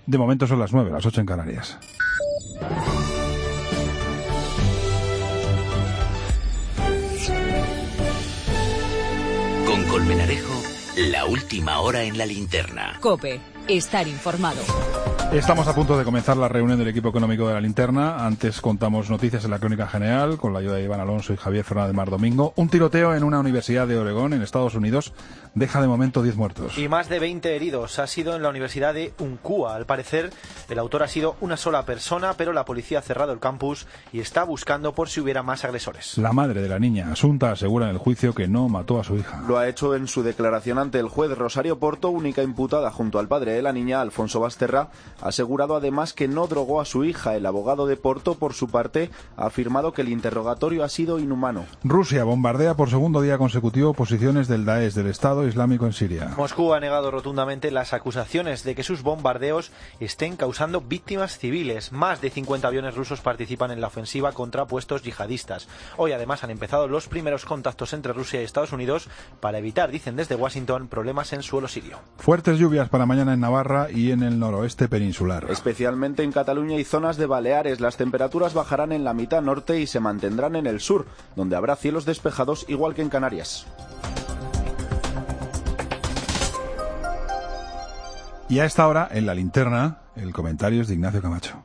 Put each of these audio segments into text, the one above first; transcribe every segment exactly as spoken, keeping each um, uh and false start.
De momento son las nueve, las ocho en Canarias. Con Colmenarejo, la última hora en la linterna. COPE, estar informado. Estamos a punto de comenzar la reunión del equipo económico de la linterna. Antes contamos noticias en la crónica general con la ayuda de Iván Alonso y Javier Fernández Mar Domingo. Un tiroteo en una universidad de Oregón, en Estados Unidos, deja de momento diez muertos. Y más de veinte heridos. Ha sido en la Universidad de Uncúa. Al parecer, el autor ha sido una sola persona, pero la policía ha cerrado el campus y está buscando por si hubiera más agresores. La madre de la niña, Asunta, asegura en el juicio que no mató a su hija. Lo ha hecho en su declaración ante el juez. Rosario Porto, única imputada junto al padre de la niña, Alfonso Basterra, ha asegurado además que no drogó a su hija. El abogado de Porto, por su parte, ha afirmado que el interrogatorio ha sido inhumano. Rusia bombardea por segundo día consecutivo posiciones del Daesh, del Estado Islámico en Siria. Moscú ha negado rotundamente las acusaciones de que sus bombardeos estén causando víctimas civiles. Más de cincuenta aviones rusos participan en la ofensiva contra puestos yihadistas. Hoy además han empezado los primeros contactos entre Rusia y Estados Unidos para evitar, dicen desde Washington, problemas en suelo sirio. Fuertes lluvias para mañana en Navarra y en el noroeste peninsular. Especialmente en Cataluña y zonas de Baleares. Las temperaturas bajarán en la mitad norte y se mantendrán en el sur, donde habrá cielos despejados igual que en Canarias. Y a esta hora, en la linterna, el comentario es de Ignacio Camacho.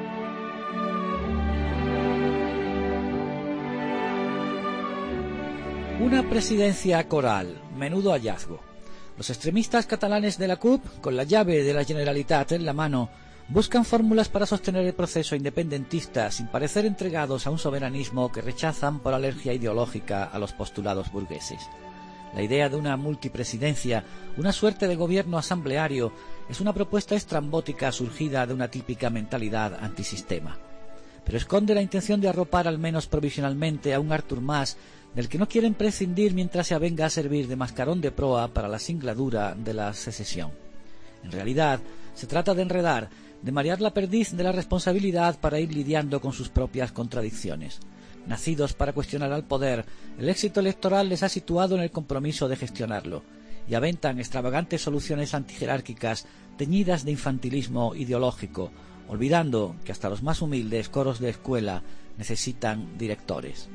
Una presidencia coral, menudo hallazgo. Los extremistas catalanes de la C U P, con la llave de la Generalitat en la mano, buscan fórmulas para sostener el proceso independentista sin parecer entregados a un soberanismo que rechazan por alergia ideológica a los postulados burgueses. La idea de una multipresidencia, una suerte de gobierno asambleario, es una propuesta estrambótica surgida de una típica mentalidad antisistema. Pero esconde la intención de arropar al menos provisionalmente a un Artur Mas, del que no quieren prescindir mientras se avenga a servir de mascarón de proa para la singladura de la secesión. En realidad, se trata de enredar, de marear la perdiz de la responsabilidad para ir lidiando con sus propias contradicciones. Nacidos para cuestionar al poder, el éxito electoral les ha situado en el compromiso de gestionarlo, y aventan extravagantes soluciones antijerárquicas teñidas de infantilismo ideológico, olvidando que hasta los más humildes coros de escuela necesitan directores.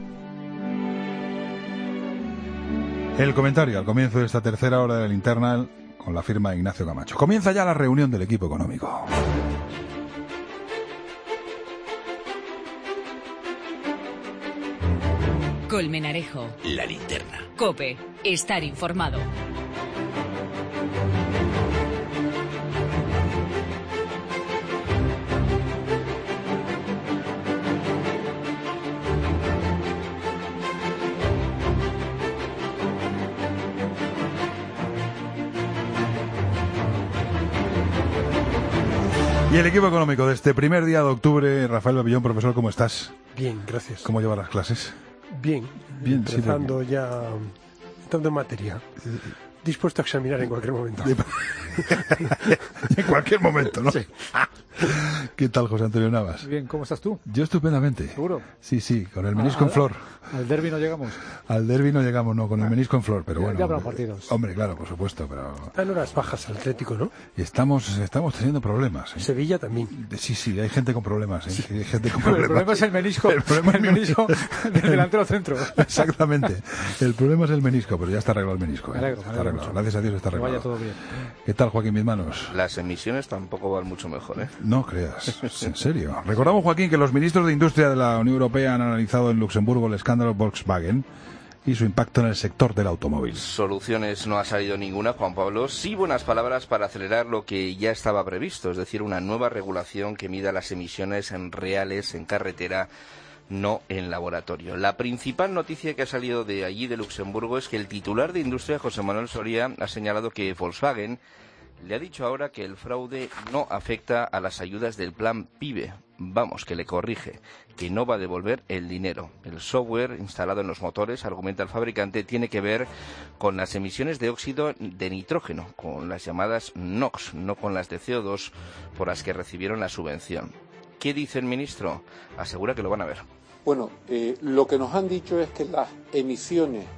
El comentario al comienzo de esta tercera hora de la linterna con la firma de Ignacio Camacho. Comienza ya la reunión del equipo económico. Colmenarejo, la linterna. COPE, estar informado. Y el equipo económico de este primer día de octubre, Rafael Babillón, profesor, ¿cómo estás? Bien, gracias. ¿Cómo llevas las clases? Bien, Bien, empezando sí, ya, entrando en materia. Dispuesto a examinar en cualquier momento. En cualquier momento, ¿no? Sí. ¿Qué tal, José Antonio Navas? Bien, ¿cómo estás tú? Yo estupendamente. ¿Seguro? Sí, sí, con el menisco Ah, en flor. Al derbi no llegamos. Al derbi no llegamos, no, con el menisco en flor, pero Ya- bueno. ya habrá partidos. Hombre, claro, por supuesto, pero... Están horas bajas al Atlético, ¿no? Y estamos, estamos teniendo problemas, ¿eh? Sevilla también. Sí, sí, hay gente con problemas, ¿eh? Hay gente con El problemas. problema es el menisco. El problema es el menisco del delantero centro. Exactamente. El problema es el menisco, pero ya está arreglado el menisco, ¿eh? Me alegro, me Está alegro arreglado. mucho. Gracias a Dios está Que arreglado. vaya todo bien. ¿Qué tal, Joaquín Bizmanos? Las emisiones tampoco van mucho mejor, ¿eh? No creas, en serio. Recordamos, Joaquín, que los ministros de Industria de la Unión Europea han analizado en Luxemburgo el escándalo Volkswagen y su impacto en el sector del automóvil. Soluciones no ha salido ninguna, Juan Pablo. Sí buenas palabras para acelerar lo que ya estaba previsto, es decir, una nueva regulación que mida las emisiones en reales en carretera, no en laboratorio. La principal noticia que ha salido de allí, de Luxemburgo, es que el titular de Industria, José Manuel Soria, ha señalado que Volkswagen le ha dicho ahora que el fraude no afecta a las ayudas del plan PIBE. Vamos, que le corrige, que no va a devolver el dinero. El software instalado en los motores, argumenta el fabricante, tiene que ver con las emisiones de óxido de nitrógeno, con las llamadas NOx, no con las de C O dos por las que recibieron la subvención. ¿Qué dice el ministro? Asegura que lo van a ver. Bueno, eh, lo que nos han dicho es que las emisiones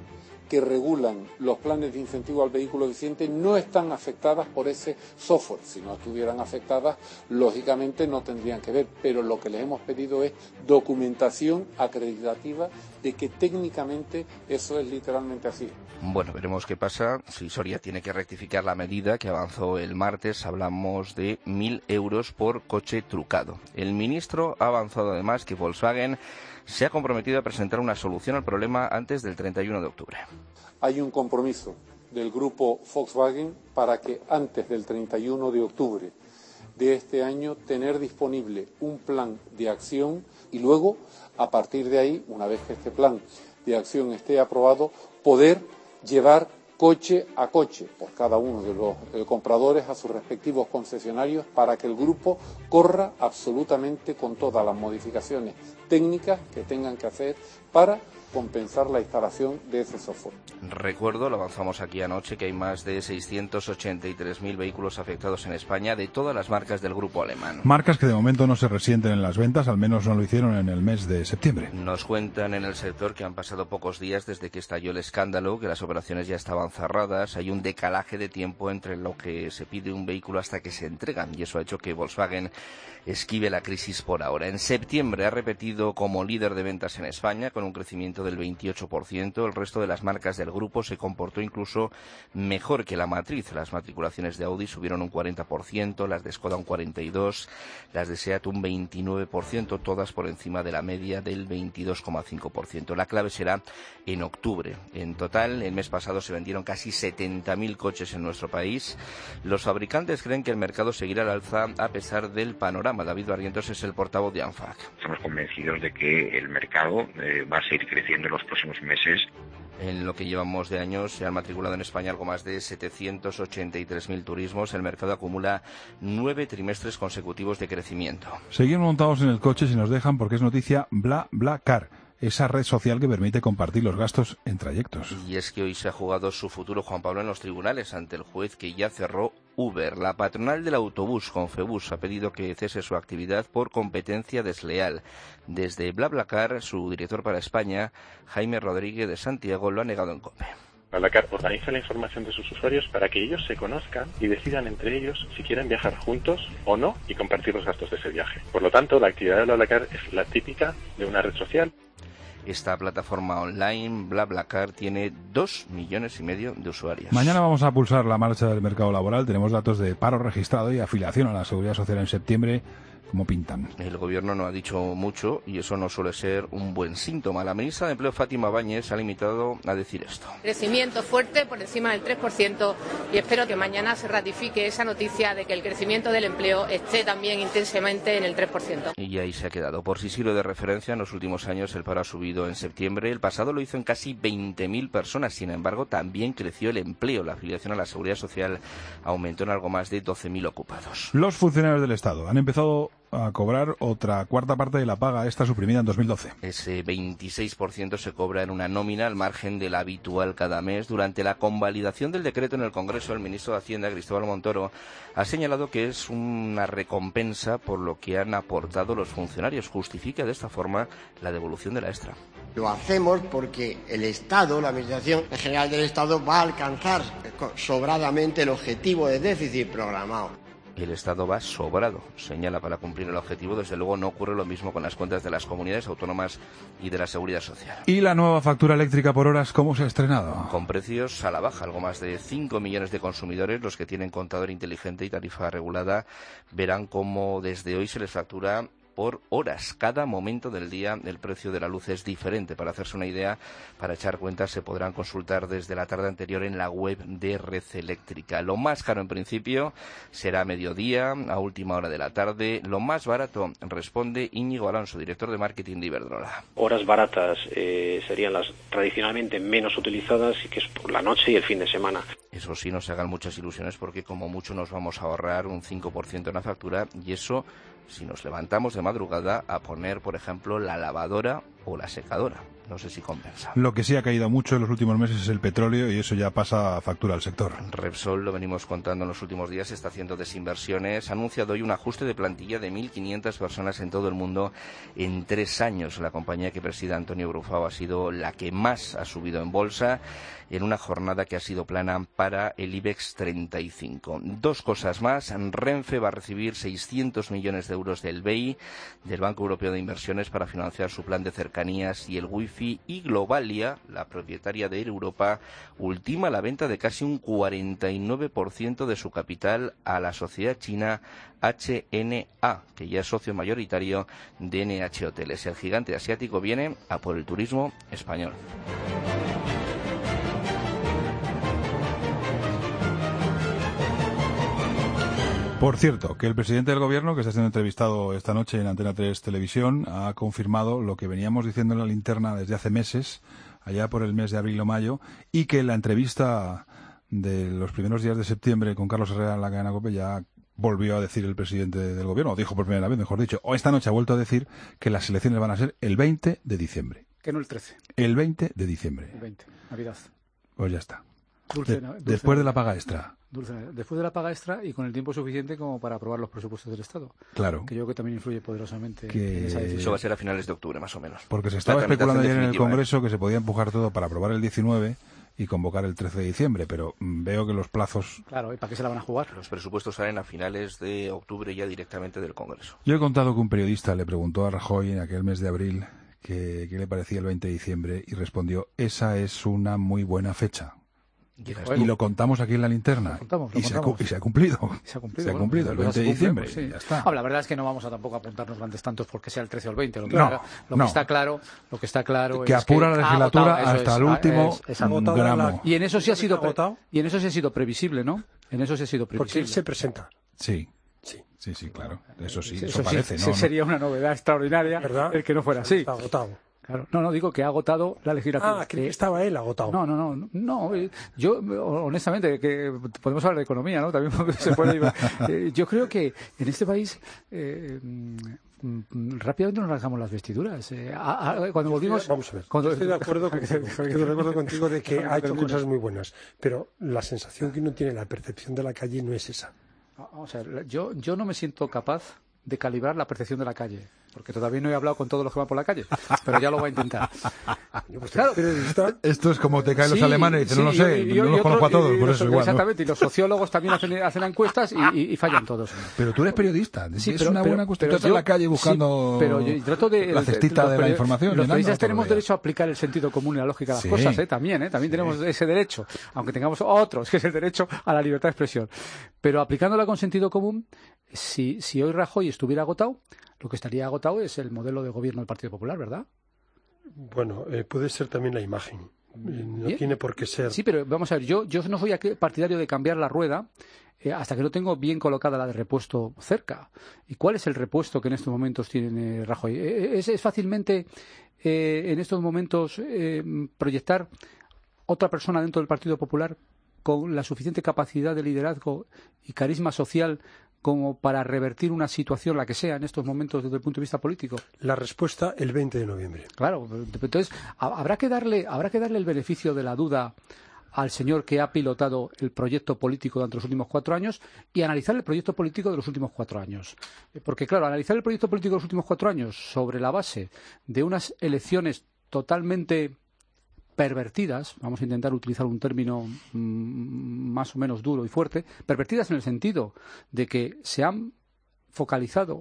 que regulan los planes de incentivo al vehículo eficiente no están afectadas por ese software. Si no estuvieran afectadas, lógicamente no tendrían que ver, pero lo que les hemos pedido es documentación acreditativa de que técnicamente eso es literalmente así. Bueno, veremos qué pasa. Si Soria tiene que rectificar la medida que avanzó el martes, hablamos de mil euros por coche trucado. El ministro ha avanzado además que Volkswagen se ha comprometido a presentar una solución al problema antes del treinta y uno de octubre. Hay un compromiso del grupo Volkswagen para que antes del treinta y uno de octubre de este año tener disponible un plan de acción y luego, a partir de ahí, una vez que este plan de acción esté aprobado, poder llevar coche a coche por cada uno de los eh, compradores a sus respectivos concesionarios para que el grupo corra absolutamente con todas las modificaciones técnicas que tengan que hacer para compensar la instalación de ese software. Recuerdo, lo avanzamos aquí anoche, que hay más de seiscientos ochenta y tres mil vehículos afectados en España de todas las marcas del grupo alemán. Marcas que de momento no se resienten en las ventas, al menos no lo hicieron en el mes de septiembre. Nos cuentan en el sector que han pasado pocos días desde que estalló el escándalo, que las operaciones ya estaban cerradas, hay un decalaje de tiempo entre lo que se pide un vehículo hasta que se entregan, y eso ha hecho que Volkswagen esquive la crisis por ahora. En septiembre ha repetido como líder de ventas en España, con un crecimiento del veintiocho por ciento. El resto de las marcas del grupo se comportó incluso mejor que la matriz. Las matriculaciones de Audi subieron un cuarenta por ciento, las de Skoda un cuarenta y dos por ciento, las de Seat un veintinueve por ciento, todas por encima de la media del veintidós coma cinco por ciento. La clave será en octubre. En total, el mes pasado se vendieron casi setenta mil coches en nuestro país. Los fabricantes creen que el mercado seguirá al alza a pesar del panorama. David Barrientos es el portavoz de ANFAC. Estamos convencidos de que el mercado eh, va a seguir creciendo en los próximos meses. En lo que llevamos de años se han matriculado en España algo más de setecientos ochenta y tres mil turismos. El mercado acumula nueve trimestres consecutivos de crecimiento. Seguimos montados en el coche si nos dejan, porque es noticia BlaBlaCar, esa red social que permite compartir los gastos en trayectos. Y es que hoy se ha jugado su futuro, Juan Pablo, en los tribunales ante el juez que ya cerró Uber. La patronal del autobús, Confebus, ha pedido que cese su actividad por competencia desleal. Desde BlaBlaCar, su director para España, Jaime Rodríguez de Santiago, lo ha negado en COPE. BlaBlaCar organiza la información de sus usuarios para que ellos se conozcan y decidan entre ellos si quieren viajar juntos o no y compartir los gastos de ese viaje. Por lo tanto, la actividad de BlaBlaCar es la típica de una red social. Esta plataforma online, BlaBlaCar, tiene dos millones y medio de usuarios. Mañana vamos a pulsar la marcha del mercado laboral. Tenemos datos de paro registrado y afiliación a la Seguridad Social en septiembre. ¿Cómo pintan? El gobierno no ha dicho mucho y eso no suele ser un buen síntoma. La ministra de Empleo, Fátima Báñez, se ha limitado a decir esto. Crecimiento fuerte por encima del tres por ciento y espero que mañana se ratifique esa noticia de que el crecimiento del empleo esté también intensamente en el tres por ciento. Y ahí se ha quedado. Por si sirve de referencia, en los últimos años el paro ha subido en septiembre. El pasado lo hizo en casi veinte mil personas. Sin embargo, también creció el empleo. La afiliación a la Seguridad Social aumentó en algo más de doce mil ocupados. Los funcionarios del Estado han empezado a cobrar otra cuarta parte de la paga esta suprimida en dos mil doce. Ese veintiséis por ciento se cobra en una nómina al margen de la habitual cada mes. Durante la convalidación del decreto en el Congreso, el ministro de Hacienda, Cristóbal Montoro, ha señalado que es una recompensa por lo que han aportado los funcionarios. Justifica de esta forma la devolución de la extra. Lo hacemos porque el Estado, la Administración General del Estado, va a alcanzar sobradamente el objetivo de déficit programado. El Estado va sobrado, señala, para cumplir el objetivo. Desde luego no ocurre lo mismo con las cuentas de las comunidades autónomas y de la Seguridad Social. ¿Y la nueva factura eléctrica por horas cómo se ha estrenado? Con precios a la baja. Algo más de cinco millones de consumidores, los que tienen contador inteligente y tarifa regulada, verán cómo desde hoy se les factura por horas. Cada momento del día el precio de la luz es diferente. Para hacerse una idea, para echar cuentas, se podrán consultar desde la tarde anterior en la web de Red Eléctrica. Lo más caro en principio será a mediodía, a última hora de la tarde. Lo más barato, responde Íñigo Alonso, director de marketing de Iberdrola. Horas baratas eh, serían las tradicionalmente menos utilizadas, y que es por la noche y el fin de semana. Eso sí, no se hagan muchas ilusiones, porque como mucho nos vamos a ahorrar un cinco por ciento en la factura, y eso si nos levantamos de madrugada a poner, por ejemplo, la lavadora o la secadora. No sé si compensa. Lo que sí ha caído mucho en los últimos meses es el petróleo y eso ya pasa factura al sector. Repsol, lo venimos contando en los últimos días, está haciendo desinversiones. Ha anunciado hoy un ajuste de plantilla de mil quinientas personas en todo el mundo en tres años. La compañía que preside Antonio Brufao ha sido la que más ha subido en bolsa en una jornada que ha sido plana para el IBEX treinta y cinco. Dos cosas más. Renfe va a recibir seiscientos millones de euros del B E I, del Banco Europeo de Inversiones, para financiar su plan de cercanías y el wifi. Y Globalia, la propietaria de Air Europa, ultima la venta de casi un cuarenta y nueve por ciento de su capital a la sociedad china H N A, que ya es socio mayoritario de N H Hoteles. El gigante asiático viene a por el turismo español. Por cierto, que el presidente del Gobierno, que está siendo entrevistado esta noche en Antena tres Televisión, ha confirmado lo que veníamos diciendo en la linterna desde hace meses, allá por el mes de abril o mayo, y que en la entrevista de los primeros días de septiembre con Carlos Herrera en la cadena COPE ya volvió a decir el presidente del Gobierno, o dijo por primera vez, mejor dicho, o esta noche ha vuelto a decir que las elecciones van a ser el veinte de diciembre. Que no el trece. El veinte de diciembre. El veinte, Navidad. Pues ya está. Dulce, De, dulce, después de la paga extra. Dulce, después de la paga extra y con el tiempo suficiente como para aprobar los presupuestos del Estado. Claro. Que yo creo que también influye poderosamente que... en esa decisión. Eso va a ser a finales de octubre, más o menos. Porque se estaba especulando ayer en el Congreso ¿eh? que se podía empujar todo para aprobar el diecinueve y convocar el trece de diciembre, pero veo que los plazos... Claro, ¿y para qué se la van a jugar? Los presupuestos salen a finales de octubre ya directamente del Congreso. Yo he contado que un periodista le preguntó a Rajoy en aquel mes de abril qué le parecía el veinte de diciembre y respondió, esa es una muy buena fecha. Y, y lo contamos aquí en la linterna. Lo contamos, lo y, se ha, y se ha cumplido. Se ha cumplido, se ha cumplido el veinte de diciembre. Pues sí. Ya está. Ah, la verdad es que no vamos a tampoco apuntarnos grandes tantos porque sea el trece o el veinte. Lo que, no, haga, lo no. que está claro, lo que está claro que es apura que la legislatura agotado, hasta es, el último es, es agotado gramo. La... Y en eso sí ha sido pre... y en eso sí ha sido previsible, ¿no? En eso sí ha sido previsible. Porque él se presenta. Sí. Sí, sí, sí, claro. Eso sí, eso, eso parece, sí, ¿no? Sería una novedad extraordinaria, ¿verdad? El que no fuera así. Está agotado. Claro. No, no, digo que ha agotado la legislatura. Ah, creí que estaba él agotado. No, no, no, no. Yo, honestamente, que podemos hablar de economía, ¿no? También se puede. eh, yo creo que en este país eh, rápidamente nos rasgamos las vestiduras. Eh, a, a, cuando volvimos, vamos a ver. Cuando... Estoy de acuerdo, con, estoy de acuerdo contigo de que ha hecho cosas muy buenas, pero la sensación que uno tiene, la percepción de la calle no es esa. Vamos a ver, yo, yo no me siento capaz de calibrar la percepción de la calle, porque todavía no he hablado con todos los que van por la calle, pero ya lo voy a intentar. Claro, esto es como te caen los sí, alemanes y dicen, sí, no lo sé, y, y, no los y conozco otro, a todos, y, por y eso los, igual. Exactamente, ¿no? y los sociólogos también hacen, hacen encuestas y, y, y fallan todos. Pero tú eres periodista, sí, es pero, una pero, buena cuestión. Pero estás en la calle buscando sí, pero yo trato de, la cestita los, de la información. Los periodistas tenemos todavía. derecho a aplicar el sentido común y la lógica de las sí, cosas, ¿eh? También, ¿eh? También sí. tenemos ese derecho, aunque tengamos otros, que es el derecho a la libertad de expresión. Pero aplicándola con sentido común, si, si hoy Rajoy estuviera agotado, lo que estaría agotado es el modelo de gobierno del Partido Popular, ¿verdad? Bueno, eh, puede ser también la imagen. No Bien. tiene por qué ser. Sí, pero vamos a ver, yo, yo no soy partidario de cambiar la rueda eh, hasta que no tengo bien colocada la de repuesto cerca. ¿Y cuál es el repuesto que en estos momentos tiene Rajoy? Eh, es, es fácilmente eh, en estos momentos eh, proyectar otra persona dentro del Partido Popular con la suficiente capacidad de liderazgo y carisma social como para revertir una situación, la que sea, en estos momentos desde el punto de vista político? La respuesta el veinte de noviembre. Claro, entonces habrá que darle, habrá que darle el beneficio de la duda al señor que ha pilotado el proyecto político durante los últimos cuatro años y analizar el proyecto político de los últimos cuatro años. Porque, claro, analizar el proyecto político de los últimos cuatro años sobre la base de unas elecciones totalmente pervertidas, vamos a intentar utilizar un término mmm, más o menos duro y fuerte, pervertidas en el sentido de que se han focalizado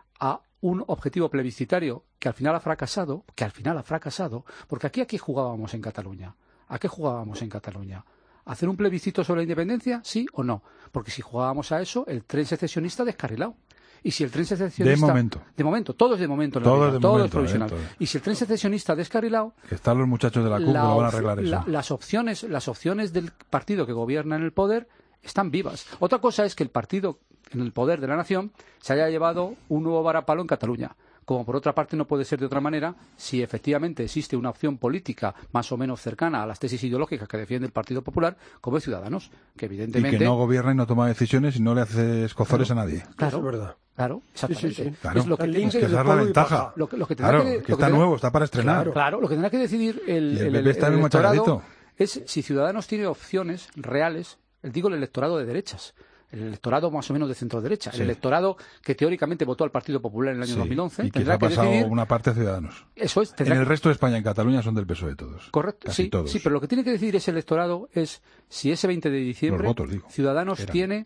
a un objetivo plebiscitario que al final ha fracasado, que al final ha fracasado, porque aquí a qué jugábamos en Cataluña, a qué jugábamos en Cataluña, ¿hacer un plebiscito sobre la independencia, sí o no? Porque si jugábamos a eso, el tren secesionista descarrilado. Y si el tren secesionista... De momento. De momento, todo es de momento. Todo es de todo momento, es provisional. Eh, todo. Y si el tren secesionista descarrilado... Que están los muchachos de la C U P que lo van a arreglar eso. La, las, opciones, las opciones del partido que gobierna en el poder están vivas. Otra cosa es que el partido en el poder de la nación se haya llevado un nuevo varapalo en Cataluña. Como por otra parte no puede ser de otra manera si efectivamente existe una opción política más o menos cercana a las tesis ideológicas que defiende el Partido Popular, como es Ciudadanos, que evidentemente... Y que no gobierna y no toma decisiones y no le hace escozores claro, a nadie. Claro, es verdad. Claro, exactamente. Sí, sí, sí. Claro, es lo que, es tiene que que, esa es la ventaja. Lo que, lo que tendrá Claro, que, que lo que está tendrá- nuevo, está para estrenar. Claro, claro, lo que tendrá que decidir el, Y el el, P P está el muy electorado machacadito. es si Ciudadanos tiene opciones reales, digo el electorado de derechas, el electorado más o menos de centro-derecha, Sí. el electorado que teóricamente votó al Partido Popular en el año Sí, dos mil once, y que se tendrá ha que pasado decidir... una parte a Ciudadanos. Eso es, En tendrá el que- resto de España, en Cataluña, son del P S O E todos. Correcto, Casi sí, todos. sí, pero lo que tiene que decidir ese electorado es si ese veinte de diciembre Los votos, digo. Ciudadanos Eran. tiene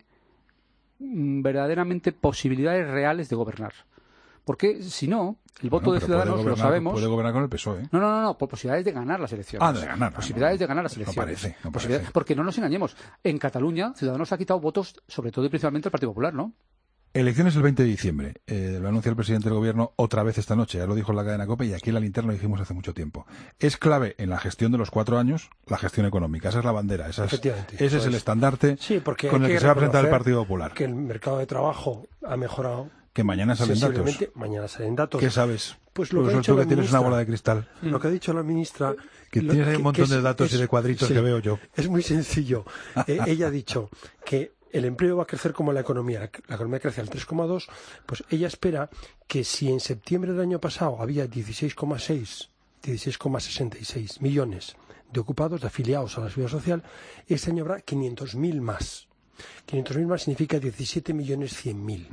mm, verdaderamente posibilidades reales de gobernar. Porque si no, el voto Bueno, de pero Ciudadanos, puede lo gobernar- sabemos... Puede gobernar con el P S O E. ¿eh? No, no, no, no, por posibilidades de ganar las elecciones. Ah, de ganar. Posibilidades de ganar las No elecciones. parece, no Posibilidades- parece. Porque no nos engañemos. En Cataluña, Ciudadanos ha quitado votos, sobre todo y principalmente al Partido Popular, ¿no? Elecciones el veinte de diciembre. Eh, lo anuncia el presidente del gobierno otra vez esta noche. Ya lo dijo en la cadena COPE y aquí en la linterna lo dijimos hace mucho tiempo. Es clave en la gestión de los cuatro años la gestión económica. Esa es la bandera. Esa es- Efectivamente. ese es Pues- el estandarte Sí, porque con hay el que se va a presentar el reconocer Partido Popular. Que el mercado de trabajo ha mejorado. Que mañana salen datos. sensiblemente. Mañana salen datos. ¿Qué sabes? Pues lo Pues que ha tú dicho que la tienes una ministra. bola de cristal. Lo que ha dicho la ministra. Que lo- tienes ahí un montón es- de datos y es- de cuadritos sí, que veo yo. Es muy sencillo. Eh, ella ha dicho que el empleo va a crecer como la economía. La economía crece al tres coma dos. Pues ella espera que si en septiembre del año pasado había dieciséis coma seis, dieciséis coma sesenta y seis millones de ocupados, de afiliados a la seguridad social, este año habrá quinientos mil más. quinientos mil más significa diecisiete millones cien mil.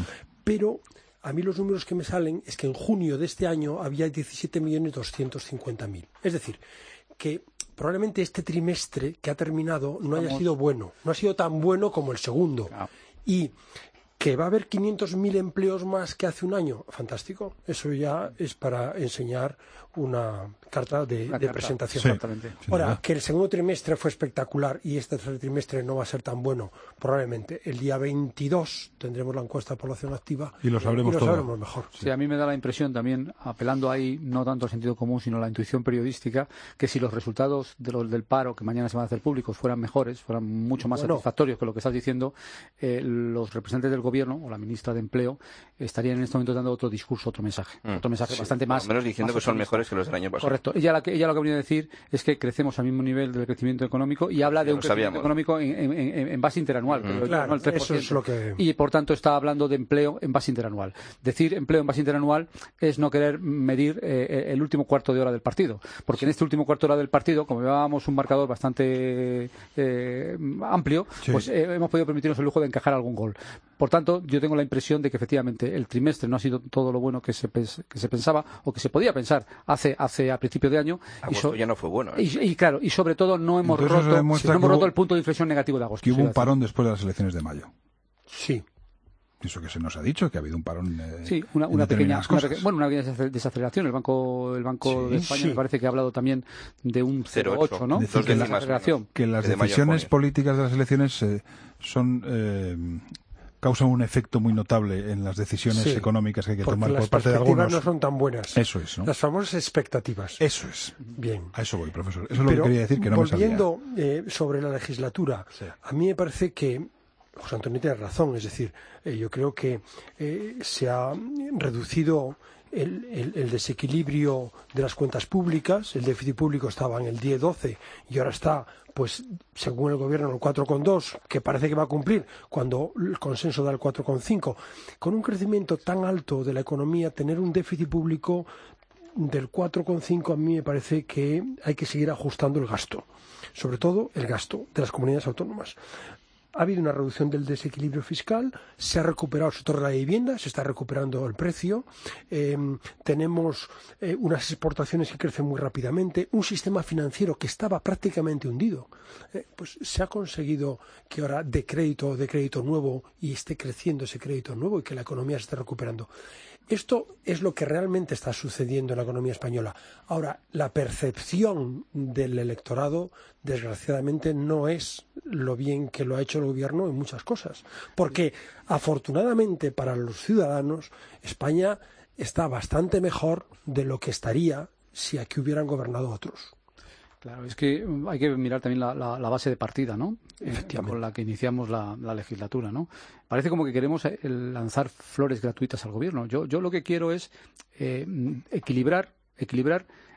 Pero a mí los números que me salen es que en junio de este año había diecisiete millones doscientos cincuenta mil. Es decir, que probablemente este trimestre que ha terminado no haya Vamos. sido bueno, no ha sido tan bueno como el segundo. Y que va a haber quinientos mil empleos más que hace un año, fantástico. Eso ya es para enseñar una carta de, Una de carta. presentación. Sí, exactamente. Sin Ahora, duda. que el segundo trimestre fue espectacular y este tercer trimestre no va a ser tan bueno, probablemente el día veintidós tendremos la encuesta de población activa Y lo sabremos y lo todo. sabremos mejor. Sí, a mí me da la impresión también, apelando ahí no tanto al sentido común, sino a la intuición periodística, que si los resultados de los del paro que mañana se van a hacer públicos fueran mejores, fueran mucho más Bueno. satisfactorios que lo que estás diciendo, eh, los representantes del gobierno o la ministra de Empleo estarían en este momento dando otro discurso, otro mensaje, Mm. otro mensaje Sí, bastante por más. lo menos diciendo más que son optimista. mejores que los del año pasado. Correcto. Ella, la que, ella lo que ha venido a decir es que crecemos al mismo nivel del crecimiento económico y habla Ya de lo un crecimiento sabíamos. económico en, en- en- en base interanual. Mm. pero Claro, no el tres por eso es ciento. lo que- Y por tanto está hablando de empleo en base interanual. Decir empleo en base interanual es no querer medir eh, el último cuarto de hora del partido. Porque en este último cuarto de hora del partido, como llevábamos un marcador bastante eh, amplio, Sí. pues eh, hemos podido permitirnos el lujo de encajar algún gol. Por tanto, yo tengo la impresión de que efectivamente el trimestre no ha sido todo lo bueno que se, pens- que se pensaba o que se podía pensar hace, hace a principio de año. Y, Agosto so- ya no fue bueno. ¿eh? y, y claro, y sobre todo no hemos Entonces eso roto, demuestra no hemos que roto hubo- el punto de inflexión negativo de agosto. Que hubo sí, un decir. parón después de las elecciones de mayo. Sí. Eso que se nos ha dicho, que ha habido un parón. eh, Sí, una, en una pequeña, determinadas una cosas. peque- bueno, una pequeña desace- desaceleración. El Banco, el Banco Sí, de España sí. me parece que ha hablado también de un cero coma ocho, ¿no? Es decir, De que, la- desaceleración. que las Que de mayo a decisiones junio. políticas de las elecciones eh, son eh, causan un efecto muy notable en las decisiones Sí, económicas que hay que porque tomar las por parte de perspectivas algunos. no son tan buenas. Eso es, ¿no? Las famosas expectativas. Eso es. Bien. A eso voy, profesor. Eso es lo Pero que quería decir, que no me salía. volviendo eh, sobre la legislatura, a mí me parece que José Antonio tiene razón, es decir, eh, yo creo que eh, se ha reducido el, el- el desequilibrio de las cuentas públicas, el déficit público estaba en el diez doce y ahora está, pues, según el gobierno, en el cuatro coma dos, que parece que va a cumplir, cuando el consenso da el cuatro coma cinco. Con un crecimiento tan alto de la economía, tener un déficit público del cuatro coma cinco a mí me parece que hay que seguir ajustando el gasto, sobre todo el gasto de las comunidades autónomas. Ha habido una reducción del desequilibrio fiscal, se ha recuperado el sector de la vivienda, se está recuperando el precio, eh, tenemos eh, unas exportaciones que crecen muy rápidamente, un sistema financiero que estaba prácticamente hundido, eh, pues se ha conseguido que ahora de crédito o de crédito nuevo y esté creciendo ese crédito nuevo y que la economía se esté recuperando. Esto es lo que realmente está sucediendo en la economía española. Ahora, la percepción del electorado, desgraciadamente, no es lo bien que lo ha hecho el gobierno en muchas cosas. Porque, afortunadamente para los ciudadanos, España está bastante mejor de lo que estaría si aquí hubieran gobernado otros. Claro, es que mm, hay que mirar también la, la- la base de partida, ¿no? Eh, con la que iniciamos la, la legislatura, ¿no? Parece como que queremos eh, lanzar flores gratuitas al gobierno. Yo, yo lo que quiero es eh, mm, equilibrar, equilibrar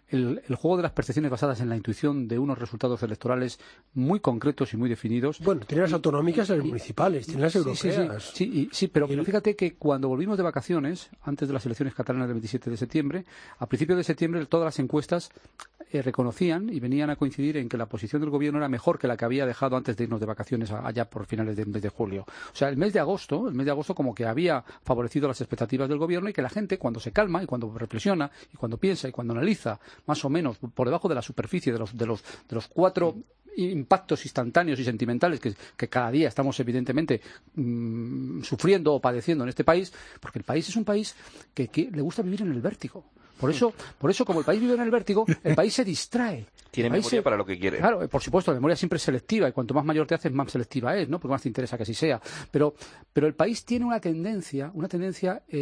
el, el juego de las percepciones basadas en la intuición de unos resultados electorales muy concretos y muy definidos. Bueno, tiene las autonómicas y las municipales, tiene las sí, europeas. Sí, sí, sí, y, sí pero, pero fíjate que cuando volvimos de vacaciones, antes de las elecciones catalanas del veintisiete de septiembre, a principios de septiembre todas las encuestas eh, reconocían y venían a coincidir en que la posición del gobierno era mejor que la que había dejado antes de irnos de vacaciones allá por finales del mes de julio. O sea, el mes de agosto, el mes de agosto como que había favorecido las expectativas del gobierno y que la gente cuando se calma y cuando reflexiona y cuando piensa y cuando analiza más o menos por debajo de la superficie de los de los de los cuatro impactos instantáneos y sentimentales que, que cada día estamos evidentemente mmm, sufriendo o padeciendo en este país, porque el país es un país que, que le gusta vivir en el vértigo. Por eso, por eso, como el país vive en el vértigo, el país se distrae. Tiene memoria se... para lo que quiere. Claro, por supuesto, la memoria siempre es selectiva y cuanto más mayor te haces, más selectiva es, ¿no? Porque más te interesa que así sea. Pero, pero el país tiene una tendencia, una tendencia eh,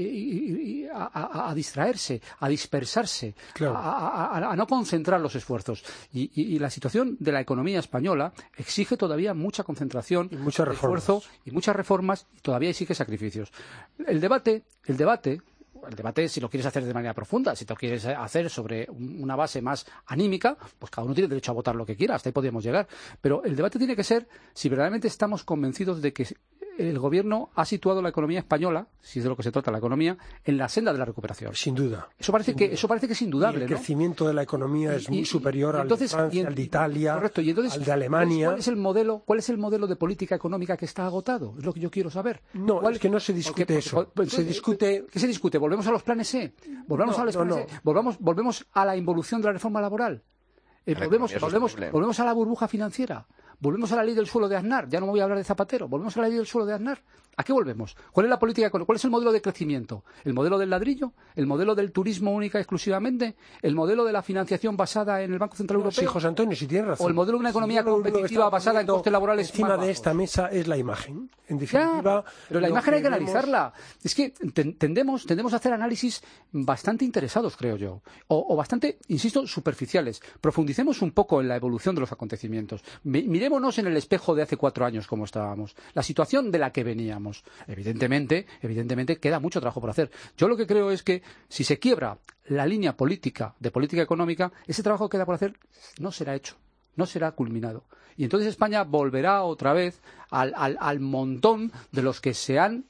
eh, a, a, a distraerse, a dispersarse, claro. a, a, a no concentrar los esfuerzos. Y, y, y la situación de la economía española exige todavía mucha concentración, y muchas reformas. esfuerzo y muchas reformas y todavía exige sacrificios. El debate, el debate. El debate, si lo quieres hacer de manera profunda, si lo quieres hacer sobre una base más anímica, pues cada uno tiene derecho a votar lo que quiera, hasta ahí podríamos llegar. Pero el debate tiene que ser si verdaderamente estamos convencidos de que el gobierno ha situado la economía española, si es de lo que se trata la economía, en la senda de la recuperación. Sin duda. Eso parece, sin que, duda. Eso parece que es indudable, y el ¿no? crecimiento de la economía es y, muy y, superior y entonces, al de Francia, en, al de Italia, correcto, y entonces, al de Alemania. ¿cuál es el modelo, cuál es el modelo de política económica que está agotado? Es lo que yo quiero saber. No, ¿Cuál, es que no se discute porque, eso. Porque, se discute... ¿Qué se discute? ¿Volvemos a los planes E? ¿Volvemos no, a los planes no, E? no. ¿Volvamos, ¿Volvemos a la involución de la reforma laboral? Eh, volvemos, volvemos, volvemos a la burbuja financiera. Volvemos a la ley del suelo de Aznar. Ya no me voy a hablar de Zapatero. Volvemos a la ley del suelo de Aznar. ¿A qué volvemos? ¿Cuál es la política económica? ¿Cuál es el modelo de crecimiento? ¿El modelo del ladrillo? ¿El modelo del turismo única y exclusivamente? ¿El modelo de la financiación basada en el Banco Central Europeo? Sí, José Antonio, si tienes razón. ¿O el modelo de una economía si competitiva basada en costes laborales encima más de bajos? esta mesa es la imagen. En definitiva, ya, pero la imagen hay que vemos... analizarla. Es que tendemos, tendemos a hacer análisis bastante interesados, creo yo, o, o bastante, insisto, superficiales. Profundicemos un poco en la evolución de los acontecimientos. Mirémonos en el espejo de hace cuatro años cómo estábamos, la situación de la que veníamos. Evidentemente, evidentemente queda mucho trabajo por hacer. Yo lo que creo es que si se quiebra la línea política de política económica, ese trabajo que queda por hacer no será hecho, no será culminado. Y entonces España volverá otra vez al, al, al montón de los que se han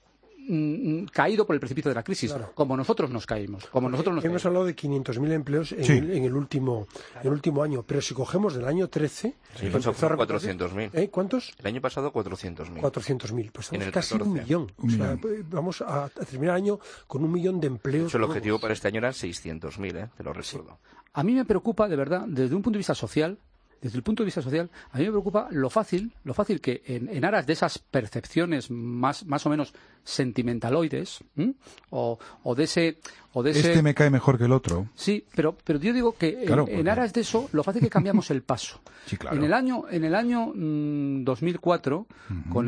mm, caído por el precipicio de la crisis, claro. como nosotros nos caímos. Como nosotros nos Hemos caímos. hablado de quinientos mil empleos en, sí. el, en, el último, en el último año, pero si cogemos del año trece... Sí, fueron cuatrocientos mil. ¿Eh? ¿Cuántos? El año pasado cuatrocientos mil. cuatrocientos mil, pues estamos casi catorce. un millón. Un o sea, millón. vamos a, a terminar el año con un millón de empleos. De hecho, el nuevos. objetivo para este año eran seiscientos mil, ¿eh? Te lo recuerdo. Sí. A mí me preocupa, de verdad, desde un punto de vista social, desde el punto de vista social, a mí me preocupa lo fácil, lo fácil que en, en aras de esas percepciones más, más o menos sentimentaloides, ¿m? o, o de ese... O de ese... Este me cae mejor que el otro. Sí, pero, pero yo digo que Claro, en, porque... en aras de eso, lo fácil que cambiamos el paso. Sí, claro. En el año, en el año mmm, dos mil cuatro, uh-huh. con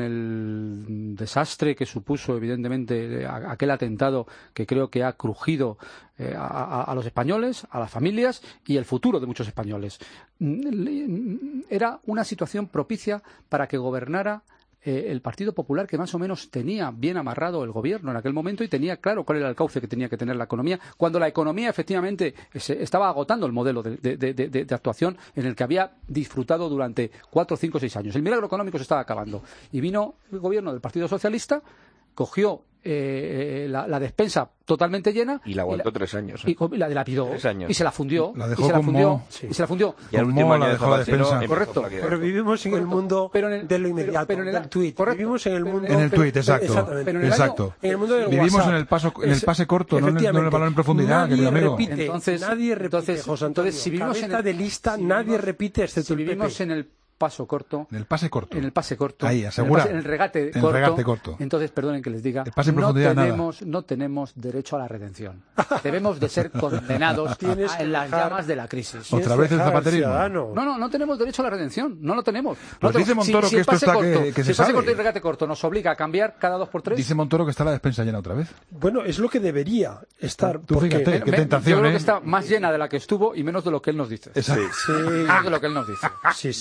el desastre que supuso, evidentemente, a, aquel atentado que creo que ha crujido eh, a, a, a los españoles, a las familias y el futuro de muchos españoles, era una situación propicia para que gobernara Eh, el Partido Popular, que más o menos tenía bien amarrado el gobierno en aquel momento y tenía claro cuál era el cauce que tenía que tener la economía, cuando la economía efectivamente se estaba agotando el modelo de, de, de, de, de actuación en el que había disfrutado durante cuatro, cinco, seis años. El milagro económico se estaba acabando y vino el gobierno del Partido Socialista, cogió eh, la, la despensa totalmente llena y la aguantó y la, tres años ¿eh? y la dilapidó y se la fundió la dejó y se la fundió como... sí. y se la fundió y al último año dejó la despensa. Correcto, pero vivimos en el mundo pero en el, de lo inmediato, pero, pero en el, del tuit. Correcto, vivimos en el mundo en el tuit, exacto, pero en el exacto. Año, en el mundo del vivimos WhatsApp. en el paso en el pase corto, no en el, no en el valor en profundidad, nadie querido amigo. Repite, entonces, nadie repite, entonces, José Antonio, entonces si vivimos en el, de lista, si nadie vivimos, repite excepto si el vivimos Pepe. en el paso corto, en el pase corto, en el pase corto, ahí asegura, en el, pase, en el regate, en el corto, regate corto. Entonces, perdonen que les diga, el pase en no profundidad tenemos, nada. no tenemos derecho a la redención. Debemos de ser condenados a, en las llamas de la crisis. Otra vez el zapaterismo. No, no, no tenemos derecho a la redención. No lo tenemos. Pues no dice Montoro si, que si esto está corto, que, que si se el pase sabe. corto y el regate corto nos obliga a cambiar cada dos por tres. Dice Montoro que está la despensa llena otra vez. Bueno, es lo que debería estar. Tú porque fíjate, qué me, tentación, yo creo ¿eh? que está más llena de la que estuvo y menos de lo que él nos dice. Exacto. Sí. Más de lo que él nos dice. Sí, sí. No, Hombre,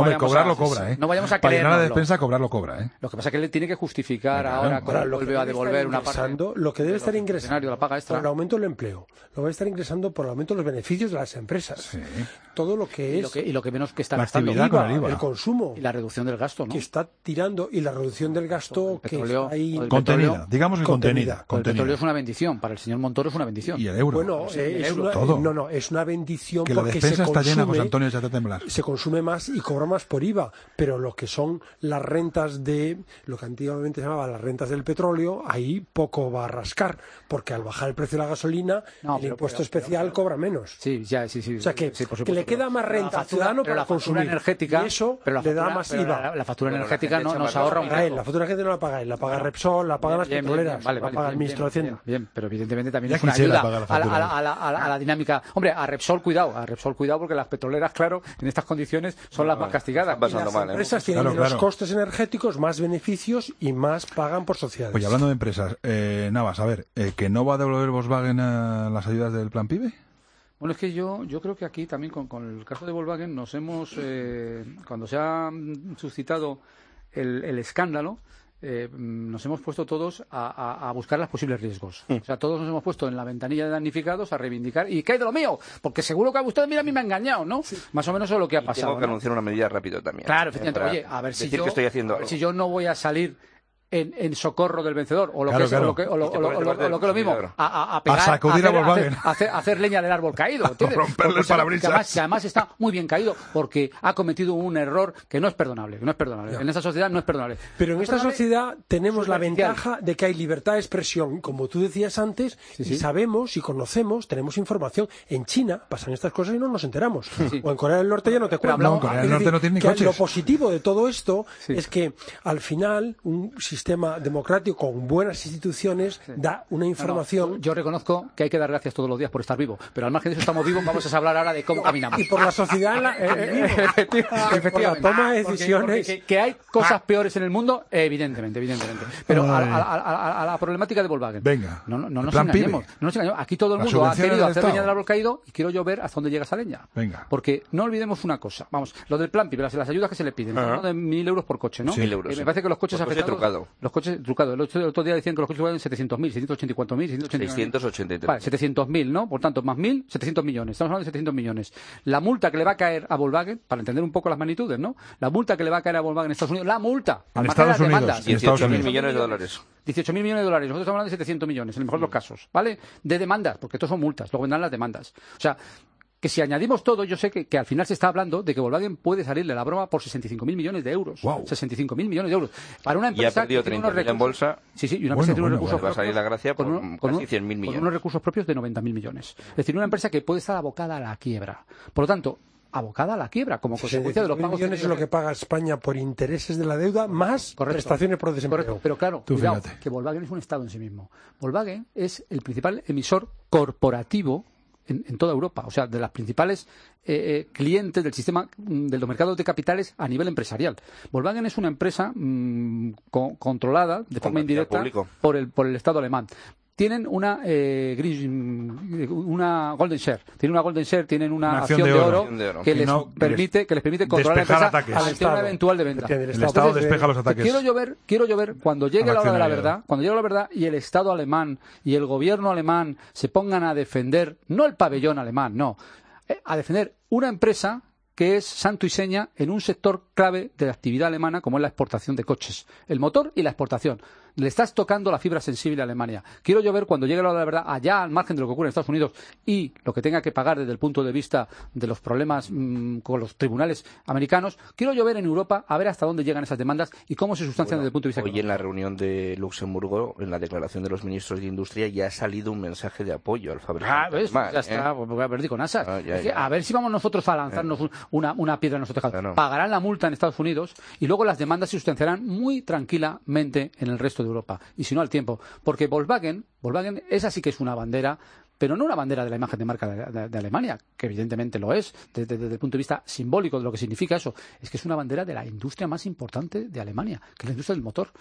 vayamos cobrarlo a, cobra, ¿eh? No vayamos a Para llenar la creérnoslo. despensa, cobrarlo cobra, ¿eh? Lo que pasa es que él tiene que justificar Venga, ahora no, cómo Ahora, lo que vuelve a debe devolver estar una parte. ingresando- Lo que debe de estar los ingresando funcionarios, la paga extra. por el aumento del empleo, lo va a estar ingresando por el aumento de los beneficios de las empresas. Todo lo que Y es lo que, y lo que menos que está la gastando. actividad con el IVA, el consumo. Y la reducción del gasto, ¿no? que está tirando y la reducción del gasto que petróleo, está ahí el Contenida, petróleo- digamos que contenida. El contenida. petróleo es una bendición, para el señor Montoro es una bendición. Y el euro. Bueno, Sí, eh, el es euro. una, todo. no, no, es una bendición Que la porque despensa se está llena, José consume, Antonio, ya te temblar. se consume más y cobra más por IVA, pero lo que son las rentas de lo que antiguamente se llamaba las rentas del petróleo, ahí poco va a rascar, porque al bajar el precio de la gasolina, No, el pero- impuesto pero- especial cobra menos. Sí, ya, sí, sí. O sea que, sí, por que supuesto, le queda pero- más pero la renta al factura- ciudadano pero para la factura consumir. energética, Y eso pero la le da factura- más pero IVA. La, la factura Bueno, la energética gente no echa nos más ahorra un Paga él, poco. la factura energética no la paga él, la paga Repsol, la pagan las Bien, bien, petroleras, bien, vale, la vale, paga el bien, ministro de bien, Hacienda. Bien, bien, pero evidentemente también Ya es una quisiera ayuda pagar la a la, factura. a la- a la- a la dinámica. Hombre, a Repsol cuidado, a Repsol cuidado porque las petroleras, claro, en estas condiciones son las más castigadas. están pasando Las mal, ¿eh? empresas tienen Claro, menos claro. costes energéticos, más beneficios y más pagan por sociedades. Oye, hablando de empresas, eh, Navas, a ver, eh, ¿que no va a devolver Volkswagen a las ayudas del Plan PYME? Bueno, es que yo, yo creo que aquí también con, con el caso de Volkswagen nos hemos, eh, cuando se ha mm, suscitado el, el escándalo, eh, mm, nos hemos puesto todos a, a- a buscar los posibles riesgos. O sea, todos nos hemos puesto en la ventanilla de damnificados a reivindicar, ¿y qué hay de lo mío? Porque seguro que a usted, mira, a mí me ha engañado, ¿no? Más o menos eso es lo que ha Y pasado. tengo que ¿no? anunciar una medida rápido también. Claro, eh, efectivamente. para Oye, a ver si decir yo, que estoy haciendo a ver algo. si yo no voy a salir en, en socorro del vencedor, o lo Claro, que es, claro. o lo que, o lo, Y te o lo- pones o lo- delante o lo que es lo del mismo, consumidor. a, a, a pegar, sacudir a hacer, Volkswagen. hacer, hacer- hacer leña del árbol caído, ¿entiendes? romperle Porque el sabe parabrisas. que además, que además está muy bien caído, porque ha cometido un error que no es perdonable, que no es perdonable. En esa sociedad no es perdonable. Pero en No es esta perdonable, sociedad tenemos la superficial. ventaja de que hay libertad de expresión, como tú decías antes, Sí, y sí. sabemos y conocemos, tenemos información. En China pasan estas cosas y no nos enteramos. Sí. O en Corea del Norte ya no te Pero cuento. hablamos- No, Corea del Es Norte decir, no tiene ni que coches. Lo positivo de todo esto Sí. es que al final un sistema democrático con buenas instituciones da una No, no, información. yo reconozco que hay que dar gracias todos los días por estar vivo, pero al margen de eso estamos vivos, vamos a hablar ahora de cómo caminamos. Y por la sociedad en la, eh, eh, Efecti- por la efectivamente. toma de Porque- decisiones. porque que, que hay cosas peores en el mundo, evidentemente, evidentemente. Pero a, a- a- a- a la problemática de Volkswagen. Venga. No, no, no El nos plan engañemos, PYME. no nos engañemos. Aquí todo el Las mundo ha subvenciones querido del hacer Estado. leña del árbol caído y quiero yo ver hasta dónde llega esa leña. Venga. Porque no olvidemos una cosa. Vamos, lo del plan PYME, las, las ayudas que se le piden, Ajá. ¿no? De mil euros por coche, ¿no? Sí. Mil euros, Eh, sí. me parece que los coches Por coche afectados... trucado. Los coches trucados. El otro, el otro día decían que los coches valen setecientos mil, seiscientos ochenta y cuatro mil, seiscientos ochenta y nueve mil. seiscientos ochenta y tres. Vale, setecientos mil, ¿no? Por tanto, más mil, setecientos millones. Estamos hablando de setecientos millones. La multa que le va a caer a Volkswagen, para entender un poco las magnitudes, ¿no? La multa que le va a caer a Volkswagen en Estados Unidos, la multa. En al margen de Estados las Unidos, demandas. en Estados dieciocho mil Unidos. millones de dólares. dieciocho mil millones de dólares. Nosotros estamos hablando de setecientos millones, en el mejor de los casos, ¿vale? De demandas, porque estos son multas, luego vendrán las demandas. O sea, que si añadimos todo, yo sé que, que al final se está hablando de que Volkswagen puede salirle la broma por sesenta y cinco mil millones de euros. Wow. sesenta y cinco mil millones de euros. Para una Y ha empresa perdido que tiene treinta unos mil en recursos... bolsa. Sí, sí, y una Bueno, empresa que tiene unos bueno, recursos va a salir la gracia por con un- con casi un- cien mil con millones. unos recursos propios de noventa mil millones. Es decir, una empresa que puede estar abocada a la quiebra. Por lo tanto, abocada a la quiebra como consecuencia de los pagos millones es lo que paga España por intereses de la deuda más Correcto. prestaciones por desempleo. Correcto, pero claro, Tú cuidado, fíjate. que Volkswagen es un Estado en sí mismo. Volkswagen es el principal emisor corporativo en, en toda Europa, o sea, de las principales eh, eh, clientes del sistema mm, de los mercados de capitales a nivel empresarial. Volkswagen es una empresa mm, co- controlada de forma Comercial indirecta público. por el, por el Estado alemán. Tienen una eh, green- una golden share, tienen una golden share, tienen una, Una acción, de oro, Acción de oro. que Y les no- permite que les permite controlar la despejar empresa ataques. al Al ante una Estado. eventual de venta. Efectivamente, El Estado Entonces, despeja eh, los ataques. Quiero yo ver, quiero yo ver cuando llegue al la hora de la accionariado. verdad, cuando llegue la verdad y el Estado alemán y el gobierno alemán se pongan a defender, no el pabellón alemán, no, eh, a defender una empresa que es santo y seña en un sector clave de la actividad alemana como es la exportación de coches, el motor y la exportación. Le estás tocando la fibra sensible a Alemania. Quiero yo ver cuando llegue la hora de la verdad, allá al margen de lo que ocurre en Estados Unidos y lo que tenga que pagar desde el punto de vista de los problemas mmm, con los tribunales americanos, quiero yo ver en Europa a ver hasta dónde llegan esas demandas y cómo se sustancian Bueno, desde el punto de vista hoy económico. en la reunión de Luxemburgo, en la declaración de los ministros de Industria, ya ha salido un mensaje de apoyo al Ah, fabricante ¿ves? alemán, Ya ¿eh? está, pues voy a perder con asas. Ah, ya, Es que ya. a ver si vamos nosotros a lanzarnos un- una, una piedra en nuestro tejado. Claro. Pagarán la multa en Estados Unidos y luego las demandas se sustanciarán muy tranquilamente en el resto de Europa. Y si no al tiempo. Porque Volkswagen, Volkswagen, esa sí que es una bandera, pero no una bandera de la imagen de marca de, de- de Alemania, que evidentemente lo es, desde, desde el punto de vista simbólico de lo que significa eso. Es que es una bandera de la industria más importante de Alemania, que es la industria del motor.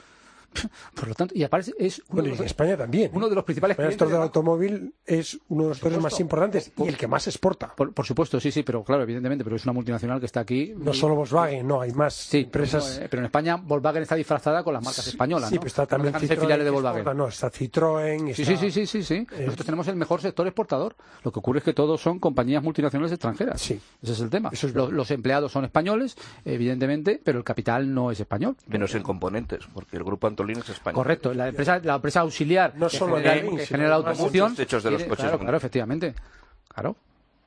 Por lo tanto, y aparece, es uno, Bueno, de y los, en España también. uno de los principales El clientes sector del de- automóvil es uno de los sectores más supuesto. importantes Por- y el que más exporta. Por, por supuesto, sí, sí, pero claro, evidentemente, pero es una multinacional que está aquí. No solo Volkswagen, no, hay más Sí, empresas. no, eh, pero en España Volkswagen está disfrazada con las marcas españolas, Sí, ¿no? pero está No también dejan de ser filiales de que Volkswagen. exporta, no, está Citroën. Sí, está- sí, sí, sí, sí, sí. Eh, Nosotros tenemos el mejor sector exportador. Lo que ocurre es que todos son compañías multinacionales extranjeras. Sí. Ese es el tema. Eso es los, verdad. los empleados son españoles, evidentemente, pero el capital no es español. Menos en componentes, porque el grupo Antolín es español. Correcto. La empresa, la empresa auxiliar No que solo genera, de Berlín, que sino genera la además automoción. muchos techos de los tiene- coches Claro, son- claro, efectivamente. Claro.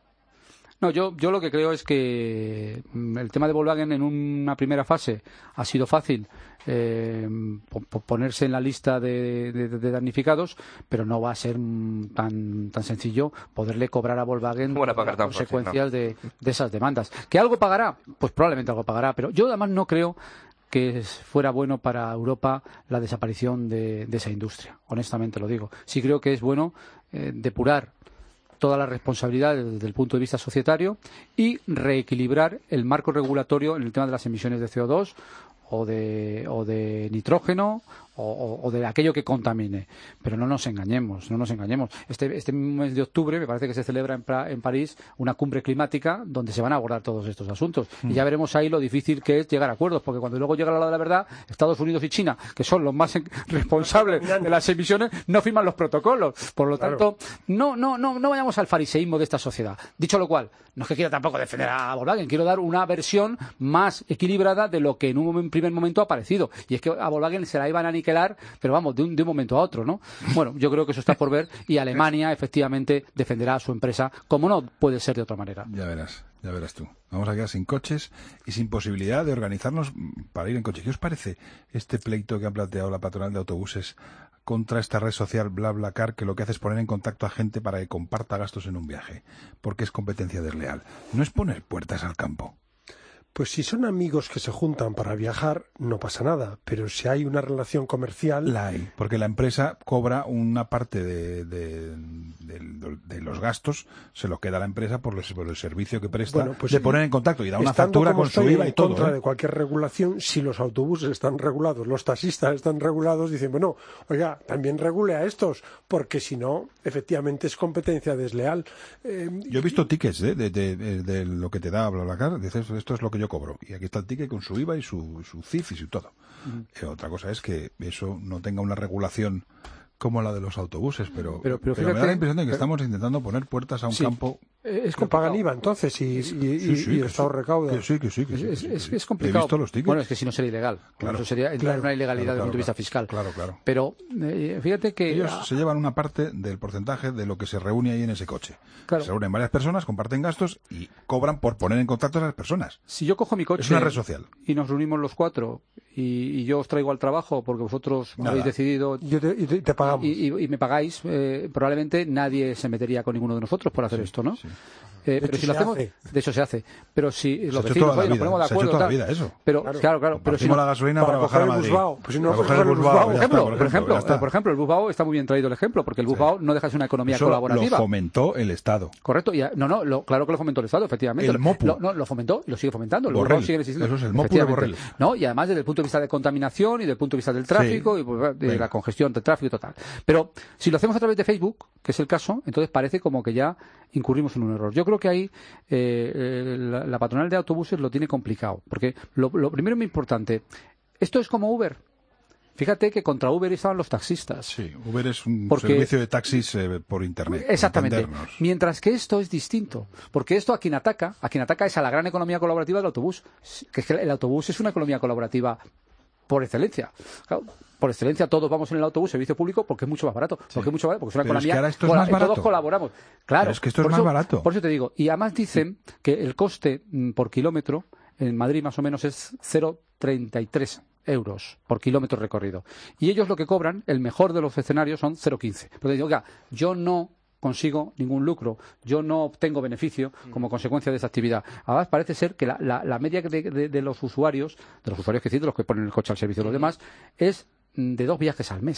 No, yo, yo lo que creo es que mm, el tema de Volkswagen en una primera fase ha sido fácil eh, po- po- ponerse en la lista de, de- de damnificados, pero no va a ser mm, tan, tan sencillo poderle cobrar a Volkswagen No van a pagar las tan fácil, consecuencias de, de esas demandas. ¿Que algo pagará? Pues probablemente algo pagará, pero yo además no creo que es- fuera bueno para Europa la desaparición de, de esa industria, honestamente lo digo. Sí creo que es bueno eh, depurar toda la responsabilidad desde el punto de vista societario y reequilibrar el marco regulatorio en el tema de las emisiones de C O dos o de, o de nitrógeno o, o- o de aquello que contamine. Pero no nos engañemos, no nos engañemos. Este, este mes de octubre me parece que se celebra en, Pra- en París una cumbre climática donde se van a abordar todos estos asuntos. Y ya veremos ahí lo difícil que es llegar a acuerdos, porque cuando luego llega la hora de la verdad, Estados Unidos y China, que son los más en- responsables de las emisiones, no firman los protocolos. Por lo tanto, no, no, no, no vayamos al fariseísmo de esta sociedad. Dicho lo cual, no es que quiera tampoco defender a Volkswagen, quiero dar una versión más equilibrada de lo que en un momen- primer momento ha parecido. Y es que a Volkswagen se la iban a aniquilar, pero vamos, de un, de un momento a otro, ¿no? Bueno, yo creo que eso está por ver y Alemania efectivamente defenderá a su empresa, como no puede ser de otra manera. Ya verás, ya verás tú. Vamos a quedar sin coches y sin posibilidad de organizarnos para ir en coche. ¿Qué os parece este pleito que ha planteado la patronal de autobuses contra esta red social BlaBlaCar, que lo que hace es poner en contacto a gente para que comparta gastos en un viaje? Porque es competencia desleal. No es poner puertas al campo. Pues si son amigos que se juntan para viajar, no pasa nada. Pero si hay una relación comercial... La hay, porque la empresa cobra una parte de, de, de- de los gastos, se lo queda a la empresa por, los- por el servicio que presta Bueno, pues de poner en contacto y da una estando factura como con su estoy IVA y en todo. contra ¿eh? de cualquier regulación, si los autobuses están regulados, los taxistas están regulados, dicen, bueno, oiga, también regule a estos, porque si no, efectivamente es competencia desleal. Eh, Yo he visto tickets ¿eh? de, de, de- de lo que te da BlaBlaCar, dices, esto es lo que yo cobro. Y aquí está el ticket con su IVA y su, su C I F y su todo. Eh, otra cosa es que eso no tenga una regulación como la de los autobuses, pero, Pero- pero me da fíjate, la impresión de que pero- estamos intentando poner puertas a un Sí. campo. Eh, es que pagan IVA entonces y, y- y- Sí, sí, y el que Estado sí, recauda. que sí, que sí, que sí, Es, que es- sí, es- que sí. es complicado. He visto los tickets. Bueno, es que si no sería ilegal. Claro. Eso sería entrar Claro. en una ilegalidad Claro, desde el punto de vista claro, fiscal. claro, claro. Pero eh, fíjate que Ellos ah, se llevan una parte del porcentaje de lo que se reúne ahí en ese coche. Claro. Se reúnen varias personas, comparten gastos y cobran por poner en contacto a esas personas. si yo cojo mi coche Es una red social. y nos reunimos los cuatro y, y yo os traigo al trabajo porque vosotros Nada. habéis decidido Yo te, y te- te pagamos. y, y- y me pagáis, eh, probablemente nadie se metería con ninguno de nosotros por hacer esto, ¿no? Eh, pero hecho, si lo se hacemos, hace. de hecho se hace. Pero si Se ha los hecho vecinos toda la oye, nos vida, ponemos de se ha hecho acuerdo, toda la tal. vida eso. Pero Claro. claro, claro, pero si Compartimos no- la gasolina para para, coger bajar a el Madrid. Busbao. Pues si no Para coges coger el el Busbao, Busbao. ya por está, ejemplo, por por ejemplo, ya está. por ejemplo, el Busbao está muy bien traído el ejemplo, porque el Busbao no deja de ser una economía Eso lo- colaborativa. lo fomentó el Estado. Correcto, y, a- no, no, lo- claro que lo fomentó el Estado, efectivamente. El MOPU. Lo, no, lo fomentó y lo sigue fomentando. El Borrell. Busbao sigue existiendo. Eso es el MOPU de Efectivamente. Borrell. No, y además desde el punto de vista de contaminación y desde el punto de vista del tráfico Sí. y pues, de Venga. la congestión del tráfico total. Pero si lo hacemos a través de Facebook, que es el caso, entonces parece como que ya incurrimos en un error. Yo creo que ahí eh, eh, la, la patronal de autobuses lo tiene complicado, porque lo, lo primero muy importante, esto es como Uber. Fíjate que contra Uber estaban los taxistas. Sí, Uber es un Porque- servicio de taxis eh, por internet. por Exactamente. entendernos. Mientras que esto es distinto. Porque esto a quien ataca, a quien ataca es a la gran economía colaborativa del autobús. Que es que el autobús es una economía colaborativa por excelencia. Claro, por excelencia todos vamos en el autobús, servicio público, porque es mucho más barato. Porque es mucho más barato, porque es una Pero es economía. que ahora esto es cola- más barato. Todos colaboramos. Claro. Pero es que esto es por más eso- barato. Por eso te digo. Y además dicen que el coste mm, por kilómetro en Madrid más o menos es cero coma treinta y tres euros por kilómetro recorrido. Y ellos lo que cobran, el mejor de los escenarios, son cero coma quince. Pero digo, oiga, yo no consigo ningún lucro, yo no obtengo beneficio como consecuencia de esa actividad. Además, parece ser que la, la- la media de, de- de los usuarios, de los usuarios que sí, de los que ponen el coche al servicio de los demás, es mm, de dos viajes al mes. Es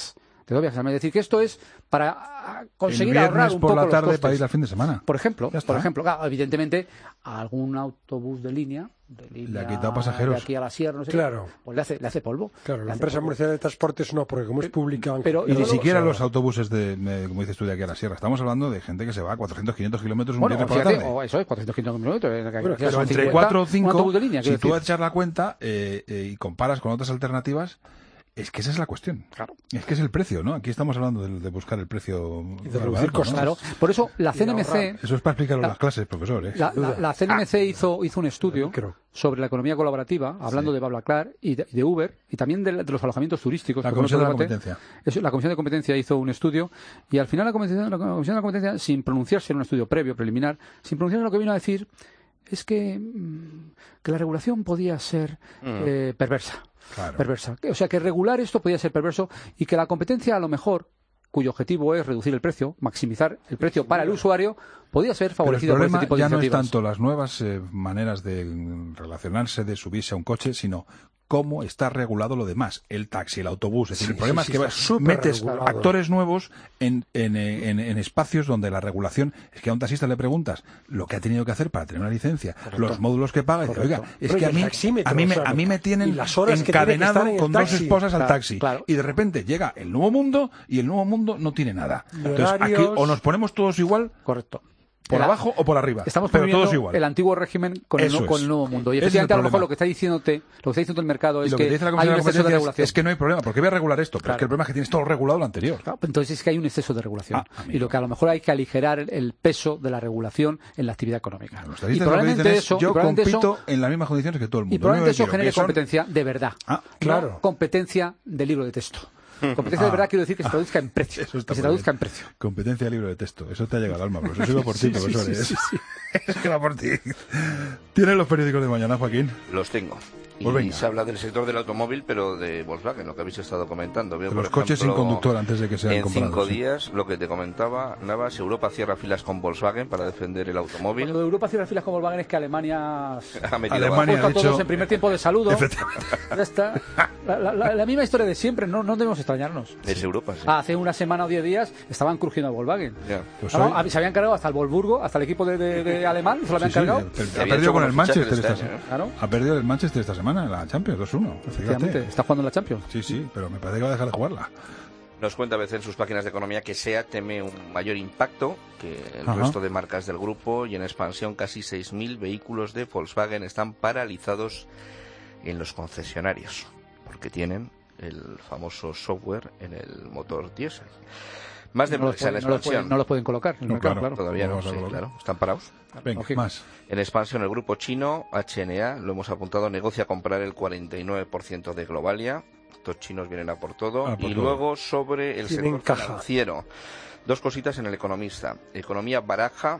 de dos viajes al mes. Es decir, que esto es para conseguir el ahorrar un por poco la los tarde costes. para ir al fin de semana. Por ejemplo, por ejemplo, claro, evidentemente, algún autobús de línea, de línea Le ha quitado pasajeros. de aquí a la sierra, no sé Claro. qué, pues le hace, le hace polvo. Claro, la Le hace empresa polvo. municipal de transportes no, porque como es pública... Pero- Y ni no, siquiera o sea, los autobuses de, de- como dices tú, de aquí a la sierra. Estamos hablando de gente que se va a cuatrocientos, quinientos kilómetros un Bueno, viernes por la fíjate, tarde. o eso es, cuatrocientos kilómetros. eh, que Bueno, aquí pero son entre cincuenta, cuatro o un cinco, autobús de línea, si quiero tú decir. echas la cuenta eh, eh, y comparas con otras alternativas, es que esa es la cuestión. Claro. Es que es el precio, ¿no? Aquí estamos hablando de, de buscar el precio. Y de más reducir barato, costos. ¿no? Claro, por eso la Y de C N M C... ahorrar. Eso es para explicarlo en La- las clases, profesor. ¿eh? La, la- la C N M C hizo, hizo un estudio Creo. sobre la economía colaborativa, hablando Sí. de BlaBlaCar y de, y de Uber, y también de, de los alojamientos turísticos. La porque Comisión de la otro debate- Competencia. Eso, la Comisión de Competencia hizo un estudio, y al final la Comisión, la Comisión de la Competencia, sin pronunciarse en un estudio previo, preliminar, sin pronunciarse, lo que vino a decir es que, mm, que la regulación podía ser eh, perversa. Claro. perversa. O sea, que regular esto podía ser perverso y que la competencia, a lo mejor, cuyo objetivo es reducir el precio, maximizar el precio para el usuario, podía ser Pero el favorecido por este problema tipo de ya no es iniciativas. tanto las nuevas eh, maneras de mm, relacionarse, de subirse a un coche, sino cómo está regulado lo demás, el taxi, el autobús. Es decir, Sí, el problema sí, es que sí, va- está súper metes regulado. actores nuevos en, en, eh, en- en espacios donde la regulación es que a un taxista le preguntas lo que ha tenido que hacer para tener una licencia, los módulos que paga, y dice, oiga, es Pero que y a el mí, taxímetro, a mí, me, o sea, a mí me y tienen las horas que tiene que encadenado estar en el con dos taxi. esposas al Claro, taxi. claro. Y de repente llega el nuevo mundo y el nuevo mundo no tiene nada. Y Entonces, aquí horarios. o nos ponemos todos igual, Correcto. por El- abajo o por arriba, Estamos pero promoviendo todos igual. el antiguo régimen con el, Eso nu- con es. el nuevo mundo. Y Ese es el efectivamente, a lo mejor problema. lo que está diciéndote, lo que está diciendo el mercado Y es lo que, que te dice la hay Comisión un de la exceso de Competencia regulación. es, es que no hay problema, porque voy a regular esto, pero Claro. es que el problema es que tienes todo regulado lo anterior. Claro, entonces es que hay un exceso de regulación. Ah, amigo. y lo que a lo mejor hay que aligerar el, el peso de la regulación en la actividad económica. Los Y taxistas lo que probablemente dicen es, eso, y yo probablemente compito eso, en las mismas condiciones que todo el mundo. y probablemente Lo eso único que genere quiero, que son- competencia de verdad. Ah, claro. No competencia de libro de texto. Competencia de Ah. verdad quiero decir que se traduzca en precio. Eso está Que se muy traduzca bien. en precio. Competencia de libro de texto. Eso te ha llegado al alma, profesor. Eso iba por ti, Sí, sí, profesor. sí, ¿eh? sí, sí. Es que va por ti. ¿Tienes los periódicos de mañana, Joaquín? Los tengo. Y Pues venga. se habla del sector del automóvil, pero de Volkswagen, lo que habéis estado comentando. Veo, De por los coches sin ejemplo, conductor antes de que sean en comprados. cinco sí. días, lo que te comentaba, Navas, Europa cierra filas con Volkswagen para defender el automóvil. Cuando Europa cierra filas con Volkswagen es que Alemania Ha metido Alemania puesto ha a todos dicho- en primer tiempo de saludo. Efectivamente. Ya está. La, la- la- la misma historia de siempre, no, no debemos extrañarnos. Es Europa, sí. Ah, hace una semana o diez días estaban crujiendo a Volkswagen. Ya. Pues Ah, no, hoy- se habían cargado hasta el Wolfsburgo, hasta el equipo de, de- de alemán, se lo habían Sí, sí, cargado. el- el- Se ha había perdido hecho con el buenos fichajes Manchester este esta año, semana. Claro. Ha perdido el Manchester esta semana en la Champions, dos uno. Efectivamente, Fíjate. está jugando en la Champions. Sí, sí, pero me parece que va a dejar de jugarla. Nos cuenta a veces en sus páginas de economía que SEAT teme un mayor impacto que el Ajá. resto de marcas del grupo y en expansión casi seis mil vehículos de Volkswagen están paralizados en los concesionarios porque tienen el famoso software en el motor diésel. Más de No los, empresa en pueden, no los expansión. pueden- no los pueden colocar en el No, mercado, claro. claro. Todavía No no, vamos a sí, colocar. claro, están parados. Venga, Lógico. más. En expansión, el grupo chino H N A, lo hemos apuntado, negocia comprar el cuarenta y nueve por ciento de Globalia. Estos chinos vienen a por todo. A por y todo. luego sobre el Tienen sector caja. financiero. Dos cositas en el Economista. Economía baraja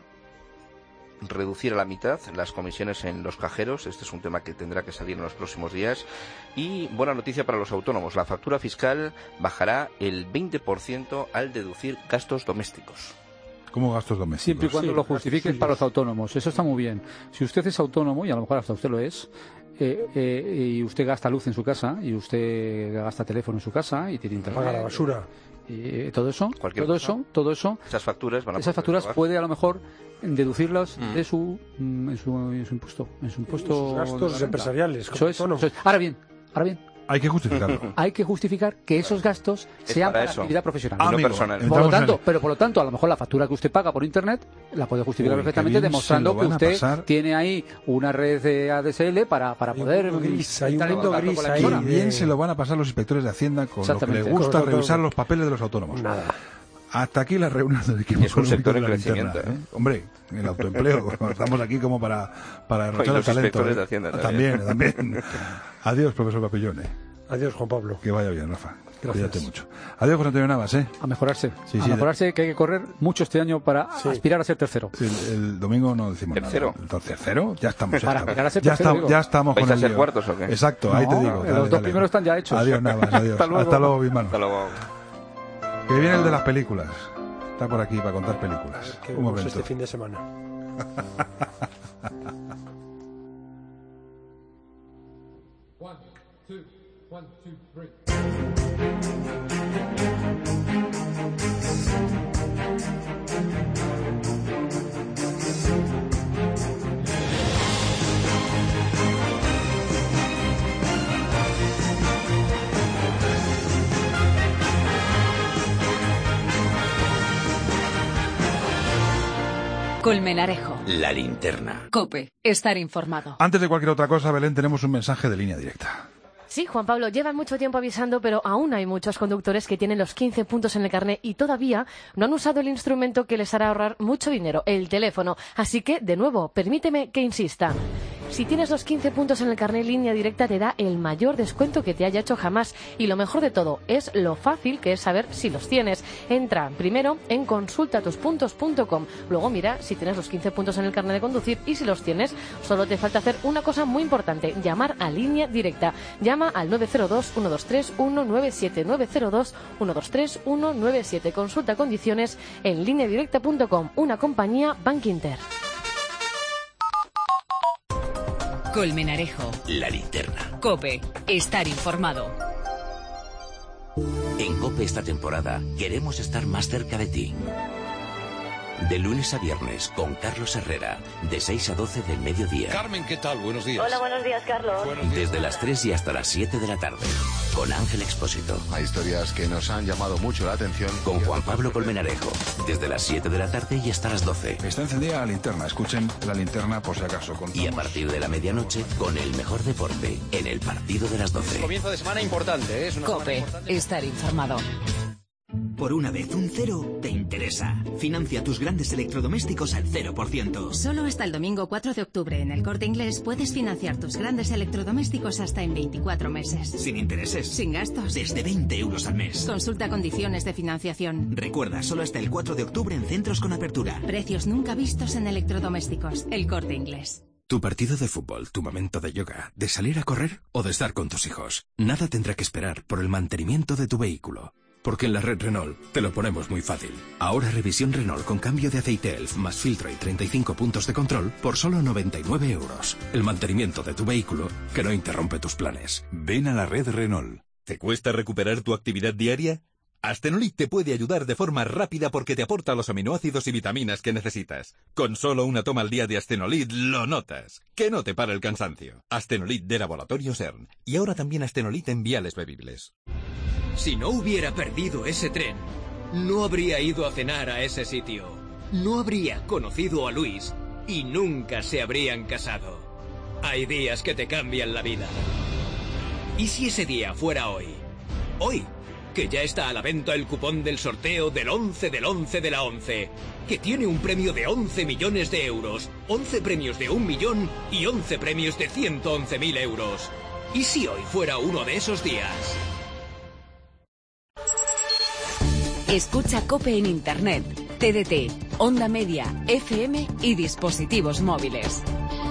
reducir a la mitad las comisiones en los cajeros. Este es un tema que tendrá que salir en los próximos días. Y buena noticia para los autónomos. La factura fiscal bajará el veinte por ciento al deducir gastos domésticos. ¿Cómo gastos domésticos? Siempre y cuando Sí, lo justifiques sí. para los autónomos. Eso está muy bien. Si usted es autónomo, y a lo mejor hasta usted lo es, eh, eh, y usted gasta luz en su casa, y usted gasta teléfono en su casa, y tiene internet, Paga la basura. y todo eso, Cualquier todo cosa. eso, todo eso, Esas facturas van a esas poder facturas pagar. puede a lo mejor deducirlas Mm. de su, mm, en su, en su impuesto, en su impuesto Sus de la gastos renta. empresariales. Eso es, autónomos. eso es. Ahora bien, ahora bien, Hay que justificarlo. hay que justificar que esos gastos Es sean para para eso. actividad profesional. Ah, no Amigo, personal. Por entramos lo tanto, en- pero por lo tanto, a lo mejor la factura que usted paga por internet la puede justificar Uy, qué perfectamente bien demostrando se lo que van a usted pasar. tiene ahí una red de A D S L para, para Hay un poder mundo gris, hay un estar en mundo contacto gris con la ahí. emisora. Y bien se lo van a pasar los inspectores de Hacienda con lo que le Exactamente. gusta Con- con- revisar con- los papeles de los autónomos. Nada. Hasta aquí la reunión del equipo Es un económico sector de en la linterna, crecimiento, ¿eh? Hombre, el autoempleo. Estamos aquí como para, para derrochar Y el los talento. inspectores ¿eh? de Hacienda También, también. Adiós, profesor Papillone. Adiós, Juan Pablo. Que vaya bien, Rafa. Gracias. Cuídate mucho. Adiós, José Antonio Navas, ¿eh? A mejorarse. Sí, a sí, mejorarse, que hay que correr mucho este año para Sí. aspirar a ser tercero. El, el domingo no decimos Tercero. nada. ¿El tercero? Ya estamos. Ya Para estamos, llegar a ser ya tercero, estamos, digo. ya estamos ¿Vais con a el ser lío. cuartos o qué? Exacto, ahí te No, digo. los dale, dos dale. primeros están ya hechos. Adiós, Navas, adiós. Hasta luego. Hasta luego, mi hermano. Hasta luego. Que viene el de las películas. Está por aquí para contar películas. Que Un vemos momento. este fin de semana. One, two, Colmenarejo. La linterna. COPE. Estar informado. Antes de cualquier otra cosa, Belén, tenemos un mensaje de línea directa. Sí, Juan Pablo, llevan mucho tiempo avisando, pero aún hay muchos conductores que tienen los quince puntos en el carné y todavía no han usado el instrumento que les hará ahorrar mucho dinero, el teléfono. Así que, de nuevo, permíteme que insista. Si tienes los quince puntos en el carné, Línea Directa te da el mayor descuento que te haya hecho jamás. Y lo mejor de todo es lo fácil que es saber si los tienes. Entra primero en consulta tus puntos punto com. Luego mira si tienes los quince puntos en el carné de conducir y si los tienes, solo te falta hacer una cosa muy importante, llamar a Línea Directa. Llama al nueve cero dos, uno dos tres, uno nueve siete, nueve cero dos, uno dos tres, uno nueve siete. Consulta condiciones en línea directa punto com, una compañía Bankinter. Colmenarejo. La linterna. COPE. Estar informado. En COPE esta temporada queremos estar más cerca de ti. De lunes a viernes con Carlos Herrera, de seis a doce del mediodía. Carmen, ¿qué tal? Buenos días. Hola, buenos días, Carlos. Buenos días. Desde las tres y hasta las siete de la tarde, con Ángel Expósito. Hay historias que nos han llamado mucho la atención. Con Juan Pablo Colmenarejo, desde las siete de la tarde y hasta las doce. Está encendida la linterna, escuchen la linterna por si acaso. Contamos. Y a partir de la medianoche, con el mejor deporte, en el partido de las doce. Comienzo de semana importante, ¿eh? Es una COPE. Importante. Estar informado. Por una vez un cero te interesa. Financia tus grandes electrodomésticos al cero por ciento. Solo hasta el domingo cuatro de octubre en el Corte Inglés puedes financiar tus grandes electrodomésticos hasta en veinticuatro meses. Sin intereses. Sin gastos. Desde veinte euros al mes. Consulta condiciones de financiación. Recuerda, solo hasta el cuatro de octubre en centros con apertura. Precios nunca vistos en electrodomésticos. El Corte Inglés. Tu partido de fútbol, tu momento de yoga, de salir a correr o de estar con tus hijos. Nada tendrá que esperar por el mantenimiento de tu vehículo. Porque en la red Renault te lo ponemos muy fácil. Ahora revisión Renault con cambio de aceite Elf más filtro y treinta y cinco puntos de control por solo noventa y nueve euros. El mantenimiento de tu vehículo que no interrumpe tus planes. Ven a la red Renault. ¿Te cuesta recuperar tu actividad diaria? Astenolit te puede ayudar de forma rápida porque te aporta los aminoácidos y vitaminas que necesitas. Con solo una toma al día de Astenolit lo notas. Que no te para el cansancio. Astenolit de Laboratorio CERN. Y ahora también Astenolit en viales bebibles. Si no hubiera perdido ese tren, no habría ido a cenar a ese sitio. No habría conocido a Luis y nunca se habrían casado. Hay días que te cambian la vida. ¿Y si ese día fuera hoy? Hoy, que ya está a la venta el cupón del sorteo del once del once de la once, que tiene un premio de once millones de euros, once premios de un millón y once premios de ciento once mil euros. ¿Y si hoy fuera uno de esos días? Escucha COPE en Internet, T D T, Onda Media, F M y dispositivos móviles.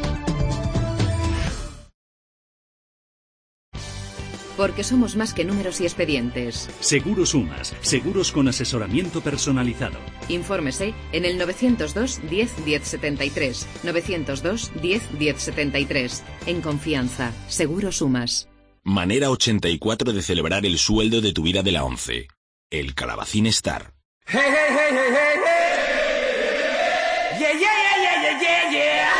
Porque somos más que números y expedientes. Seguros Sumas, seguros con asesoramiento personalizado. Infórmese en el novecientos dos, diez, diez setenta y tres, novecientos dos, diez, diez setenta y tres. En confianza, Seguros Sumas. Manera ochenta y cuatro de celebrar el sueldo de tu vida de la ONCE. El Calabacín Star. Hey, hey, hey, hey, hey, hey. Yeah, yeah, yeah, yeah, yeah, yeah.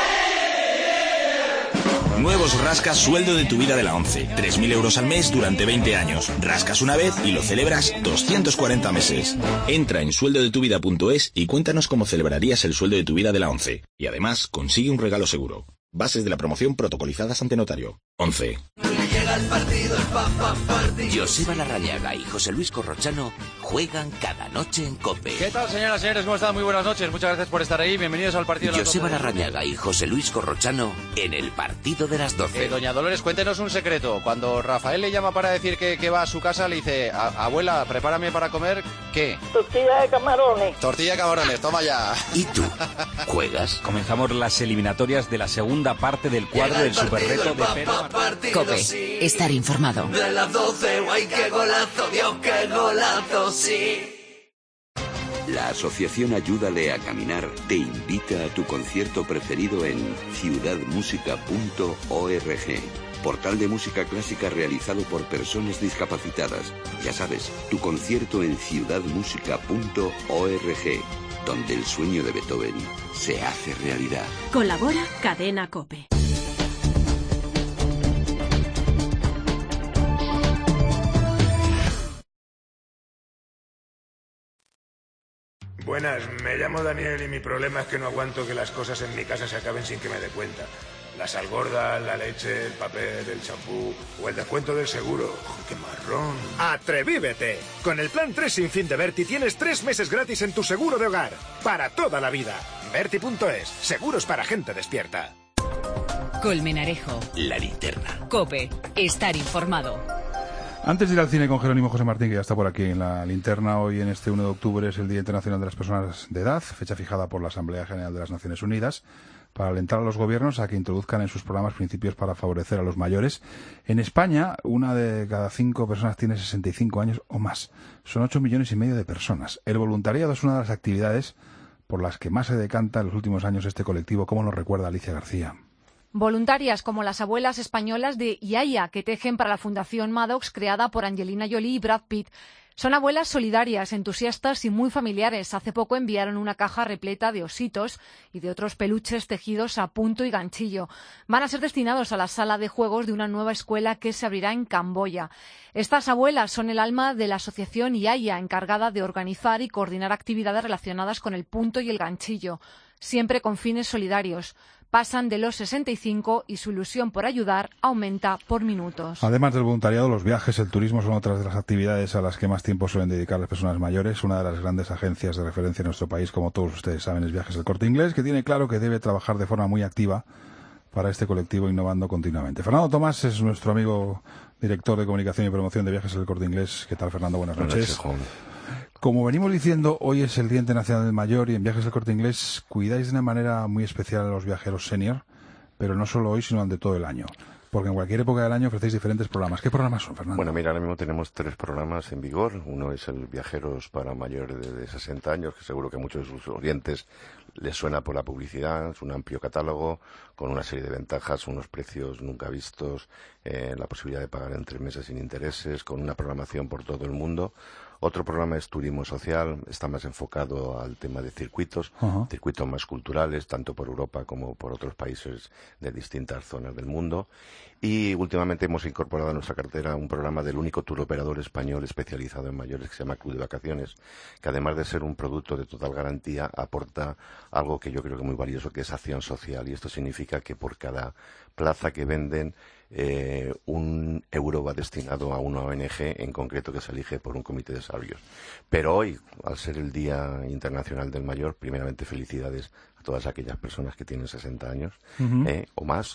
Nuevos rascas sueldo de tu vida de la ONCE. tres mil euros al mes durante veinte años. Rascas una vez y lo celebras doscientos cuarenta meses. Entra en sueldo de tu vida punto es y cuéntanos cómo celebrarías el sueldo de tu vida de la ONCE. Y además, consigue un regalo seguro. Bases de la promoción protocolizadas ante notario. ONCE. Llega el partido, el pa, pa, partido. Joseba Larrañaga y José Luis Corrochano juegan cada noche en COPE. ¿Qué tal, señoras y señores? ¿Cómo están? Muy buenas noches. Muchas gracias por estar ahí. Bienvenidos al partido de las Joseba doce. Larrañaga y José Luis Corrochano en el partido de las doce. Eh, doña Dolores, cuéntenos un secreto. Cuando Rafael le llama para decir que, que va a su casa, le dice, abuela, prepárame para comer, ¿qué? Tortilla de camarones. Tortilla de camarones, toma ya. ¿Y tú? ¿Juegas? Comenzamos las eliminatorias de la segunda parte del cuadro del superreto de Pedro. COPE. Estar informado. De las doce, guay, qué golazo, Dios, qué golazo, sí. La Asociación Ayúdale a Caminar te invita a tu concierto preferido en ciudad música punto org. portal de música clásica realizado por personas discapacitadas. Ya sabes, tu concierto en ciudad música punto org, donde el sueño de Beethoven se hace realidad. Colabora Cadena COPE. Buenas, me llamo Daniel y mi problema es que no aguanto que las cosas en mi casa se acaben sin que me dé cuenta. La sal gorda, la leche, el papel, el champú o el descuento del seguro. ¡Oh, ¡qué marrón! ¡Atrevívete! Con el plan tres sin fin de Berti tienes tres meses gratis en tu seguro de hogar. Para toda la vida. Berti punto es. Seguros para gente despierta. Colmenarejo. La linterna. COPE. Estar informado. Antes de ir al cine con Jerónimo José Martín, que ya está por aquí en la linterna, hoy en este uno de octubre es el Día Internacional de las Personas de Edad, fecha fijada por la Asamblea General de las Naciones Unidas, para alentar a los gobiernos a que introduzcan en sus programas principios para favorecer a los mayores. En España, una de cada cinco personas tiene sesenta y cinco años o más. Son ocho millones y medio de personas. El voluntariado es una de las actividades por las que más se decanta en los últimos años este colectivo, como nos recuerda Alicia García. Voluntarias como las abuelas españolas de Yaya, que tejen para la Fundación Maddox, creada por Angelina Jolie y Brad Pitt. Son abuelas solidarias, entusiastas y muy familiares. Hace poco enviaron una caja repleta de ositos y de otros peluches tejidos a punto y ganchillo. Van a ser destinados a la sala de juegos de una nueva escuela que se abrirá en Camboya. Estas abuelas son el alma de la asociación Yaya, encargada de organizar y coordinar actividades relacionadas con el punto y el ganchillo, siempre con fines solidarios. Pasan de los sesenta y cinco y su ilusión por ayudar aumenta por minutos. Además del voluntariado, los viajes, el turismo son otras de las actividades a las que más tiempo suelen dedicar las personas mayores. Una de las grandes agencias de referencia en nuestro país, como todos ustedes saben, es Viajes El Corte Inglés, que tiene claro que debe trabajar de forma muy activa para este colectivo, innovando continuamente. Fernando Tomás es nuestro amigo director de comunicación y promoción de Viajes El Corte Inglés. ¿Qué tal, Fernando? Buenas noches. Buenas noches, Como venimos diciendo, hoy es el Día Internacional del Mayor y en Viajes del Corte Inglés cuidáis de una manera muy especial a los viajeros senior, pero no solo hoy, sino durante todo el año. Porque en cualquier época del año ofrecéis diferentes programas. ¿Qué programas son, Fernando? Bueno, mira, ahora mismo tenemos tres programas en vigor. Uno es el Viajeros para mayores de, de sesenta años, que seguro que a muchos de sus oyentes les suena por la publicidad. Es un amplio catálogo con una serie de ventajas, unos precios nunca vistos, eh, la posibilidad de pagar en tres meses sin intereses, con una programación por todo el mundo. Otro programa es Turismo Social, está más enfocado al tema de circuitos, uh-huh. circuitos más culturales, tanto por Europa como por otros países de distintas zonas del mundo. Y últimamente hemos incorporado a nuestra cartera un programa del único tour operador español especializado en mayores que se llama Club de Vacaciones, que además de ser un producto de total garantía, aporta algo que yo creo que es muy valioso, que es acción social. Y esto significa que por cada plaza que venden, Eh, un euro va destinado a una O N G en concreto que se elige por un comité de sabios. Pero hoy, al ser el Día Internacional del Mayor, primeramente felicidades a todas aquellas personas que tienen sesenta años uh-huh. eh, o más.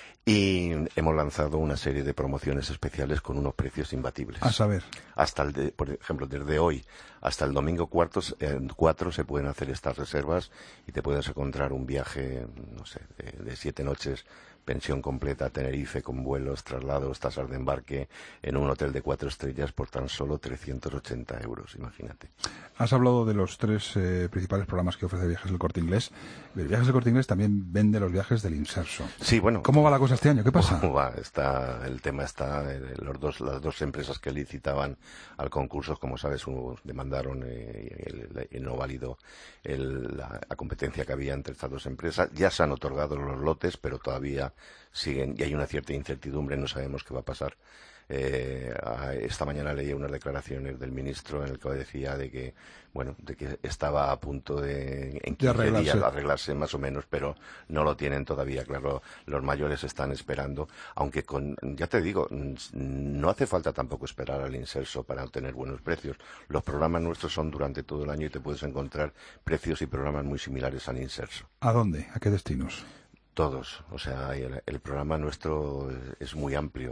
Y hemos lanzado una serie de promociones especiales con unos precios imbatibles. A saber. Hasta el de, por ejemplo, desde hoy hasta el domingo cuatro, eh, cuatro se pueden hacer estas reservas y te puedes encontrar un viaje, no sé, de, de siete noches, pensión completa a Tenerife con vuelos, traslados, tasas de embarque en un hotel de cuatro estrellas por tan solo trescientos ochenta euros, imagínate. Has hablado de los tres eh, principales programas que ofrece Viajes del Corte Inglés. El Viajes del Corte Inglés también vende los viajes del Inserso. Sí, bueno. ¿Cómo va la cosa este año? ¿Qué pasa? ¿Cómo va? Está, el tema está, eh, los dos, las dos empresas que licitaban al concurso, como sabes, uno demandaron eh, y no válido el, la, la competencia que había entre estas dos empresas. Ya se han otorgado los lotes, pero todavía siguen y hay una cierta incertidumbre, no sabemos qué va a pasar. Eh, esta mañana leí unas declaraciones del ministro en el que decía de que, bueno, de que estaba a punto de en quince arreglarse. días arreglarse más o menos, pero no lo tienen todavía claro. Los mayores están esperando, aunque con, ya te digo, no hace falta tampoco esperar al Inserso para obtener buenos precios. Los programas nuestros son durante todo el año y te puedes encontrar precios y programas muy similares al Inserso. ¿A dónde? ¿A qué destinos? Todos, o sea, el, el programa nuestro es muy amplio.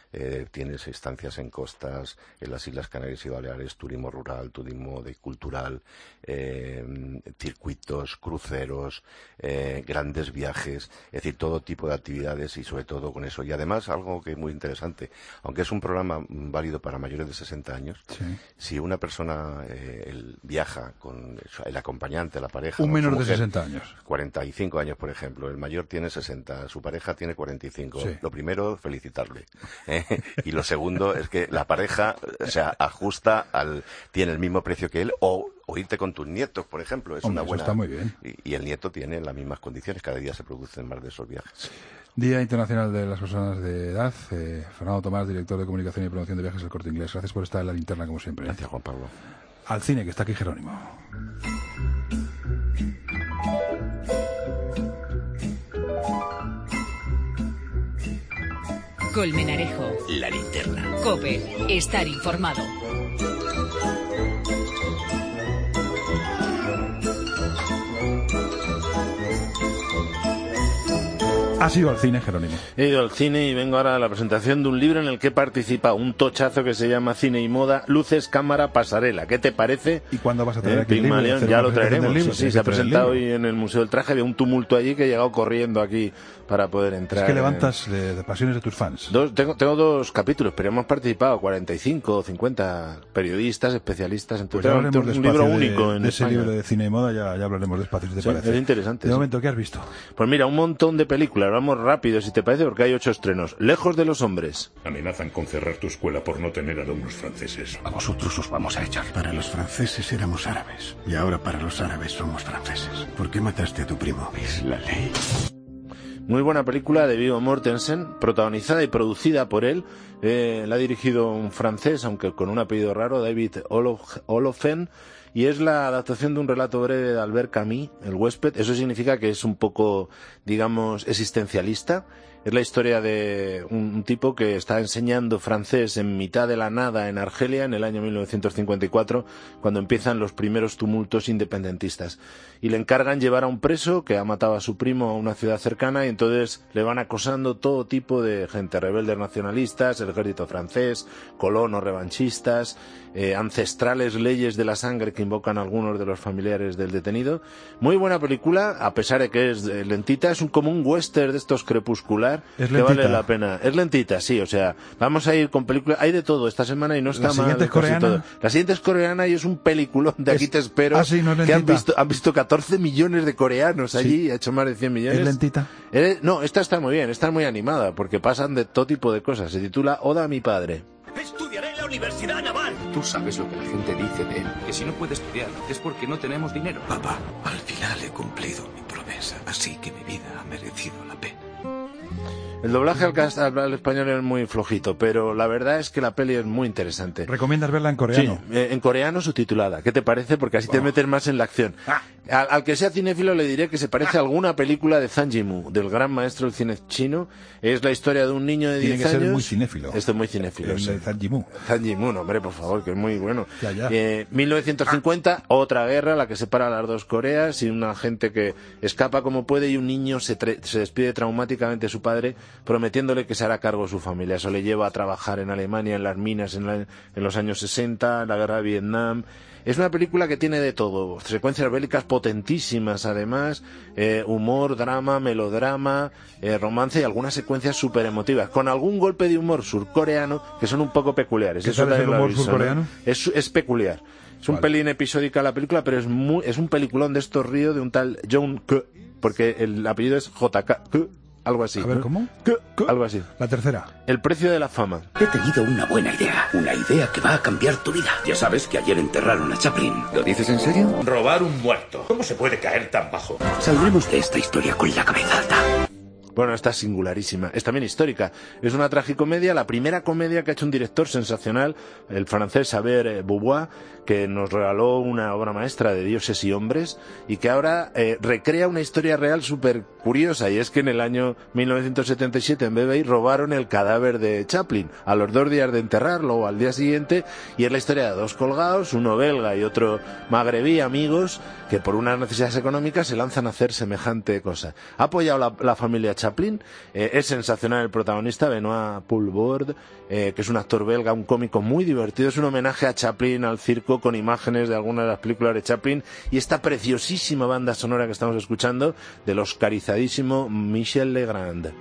eh, tienes estancias en costas, en las Islas Canarias y Baleares, turismo rural, turismo de cultural, eh, circuitos, cruceros, eh, grandes viajes, es decir, todo tipo de actividades y sobre todo con eso. Y además, algo que es muy interesante, aunque es un programa válido para mayores de sesenta años, sí. si una persona eh, el, viaja con el acompañante, la pareja... Un menor mujer, de sesenta años. cuarenta y cinco años, por ejemplo. El mayor tiene sesenta, su pareja tiene cuarenta y cinco. Sí. Lo primero, felicitarle. ¿eh? Y lo segundo es que la pareja o sea, ajusta al... tiene el mismo precio que él o... o irte con tus nietos, por ejemplo, es Hombre, una buena... Eso está muy bien. Y, y el nieto tiene las mismas condiciones, cada día se producen más de esos viajes. Día Internacional de las Personas de Edad. Eh, Fernando Tomás, director de Comunicación y Promoción de Viajes del Corte Inglés. Gracias por estar en la linterna, como siempre. Gracias, Juan Pablo. Al cine, que está aquí Jerónimo. Colmenarejo. La linterna. COPE. Estar informado. ¿Has ido al cine, Jerónimo? He ido al cine y vengo ahora a la presentación de un libro en el que participa un tochazo que se llama Cine y Moda, Luces, Cámara, Pasarela. ¿Qué te parece? ¿Y cuándo vas a traer eh, aquí el libro? León, ya lo traeremos. Libro, sí, sí, se ha presentado hoy en el Museo del Traje. Había un tumulto allí que he llegado corriendo aquí para poder entrar. Es que levantas en... de, de pasiones de tus fans. Dos, tengo, tengo dos capítulos, pero hemos participado cuarenta y cinco o cincuenta periodistas, especialistas. Pues ya hablaremos un libro de, único en de ese España. libro de Cine y Moda, ya, ya hablaremos despacio, si te sí, parece. Es interesante. De sí. momento, ¿qué has visto? Pues mira, un montón de películas. Vamos rápido, si te parece, porque hay ocho estrenos. Lejos de los hombres. Amenazan con cerrar tu escuela por no tener alumnos franceses. A vosotros os vamos a echar. Para los franceses éramos árabes. Y ahora para los árabes somos franceses. ¿Por qué mataste a tu primo? Es la ley. Muy buena película de Viggo Mortensen, protagonizada y producida por él. Eh, la ha dirigido un francés, aunque con un apellido raro, David Olofen. Y es la adaptación de un relato breve de Albert Camus, El huésped. Eso significa que es un poco, digamos, existencialista. Es la historia de un, un tipo que está enseñando francés en mitad de la nada en Argelia en el año mil novecientos cincuenta y cuatro, cuando empiezan los primeros tumultos independentistas. Y le encargan llevar a un preso que ha matado a su primo a una ciudad cercana, y entonces le van acosando todo tipo de gente, rebeldes nacionalistas, el ejército francés, colonos revanchistas, eh, ancestrales leyes de la sangre que invocan algunos de los familiares del detenido. Muy buena película, a pesar de que es eh, lentita, es un, como un western de estos crepuscular. Es que lentita. vale la pena. Es lentita, sí, o sea, vamos a ir con películas, hay de todo esta semana y no está ¿La mal. siguiente es coreana? Todo. La siguiente es coreana y es un peliculón de Aquí es... te espero, ah, sí, no es que han lentita. visto, han visto catorce millones de coreanos allí, sí. ha hecho más de cien millones. ¿Es lentita? Eh, no, esta está muy bien, está muy animada, porque pasan de todo tipo de cosas. Se titula Oda a mi padre. Estudiaré en la Universidad Naval. Tú sabes lo que la gente dice de él, que si no puede estudiar es porque no tenemos dinero. Papá, al final he cumplido mi promesa, así que mi vida ha merecido la pena. El doblaje al, cast- al español es muy flojito, pero la verdad es que la peli es muy interesante. ¿Recomiendas verla en coreano? Sí, eh, en coreano subtitulada. ¿Qué te parece? Porque así oh. te metes más en la acción. Ah. Al, al que sea cinéfilo le diré que se parece a alguna película de Zhang Yimou, del gran maestro del cine chino. Es la historia de un niño de diez años. Tiene que ser muy cinéfilo. Esto es muy cinéfilo. El sí. de Zhang Yimou. Zhang Yimou, no, hombre, por favor, que es muy bueno. Ya, ya. Eh, mil novecientos cincuenta, otra guerra, la que separa a las dos Coreas, y una gente que escapa como puede, y un niño se, tre- se despide traumáticamente de su padre, prometiéndole que se hará cargo de su familia. Eso le lleva a trabajar en Alemania, en las minas, en, la, en los años sesenta, en la guerra de Vietnam. Es una película que tiene de todo, secuencias bélicas potentísimas además, eh, humor, drama, melodrama, eh, romance y algunas secuencias súper emotivas, con algún golpe de humor surcoreano que son un poco peculiares. ¿Qué Eso tal es el también lo humor aviso, surcoreano? ¿no? Es, es peculiar. Es un vale. pelín episódica la película, pero es muy, es un peliculón de estos ríos de un tal Jong K, porque el apellido es J K, algo así. A ver, ¿cómo? K, algo así. La tercera. El precio de la fama. He tenido una buena idea, una idea que va a cambiar tu vida. Ya sabes que ayer enterraron a Chaplin. ¿Lo dices en serio? Robar un muerto. ¿Cómo se puede caer tan bajo? Saldremos de esta historia con la cabeza alta. Bueno, esta es singularísima. Es también histórica. Es una tragicomedia, la primera comedia que ha hecho un director sensacional, el francés Albert Beauvoir, que nos regaló una obra maestra de Dioses y Hombres, y que ahora eh, recrea una historia real súper curiosa, y es que en el año mil novecientos setenta y siete en B B I robaron el cadáver de Chaplin a los dos días de enterrarlo o al día siguiente, y es la historia de dos colgados, uno belga y otro magrebí, amigos, que por unas necesidades económicas se lanzan a hacer semejante cosa. Ha apoyado la, la familia Chaplin Chaplin. Eh, es sensacional el protagonista, Benoît Poulvord, eh, que es un actor belga, un cómico muy divertido. Es un homenaje a Chaplin, al circo, con imágenes de algunas de las películas de Chaplin, y esta preciosísima banda sonora que estamos escuchando del oscarizadísimo Michel Legrand.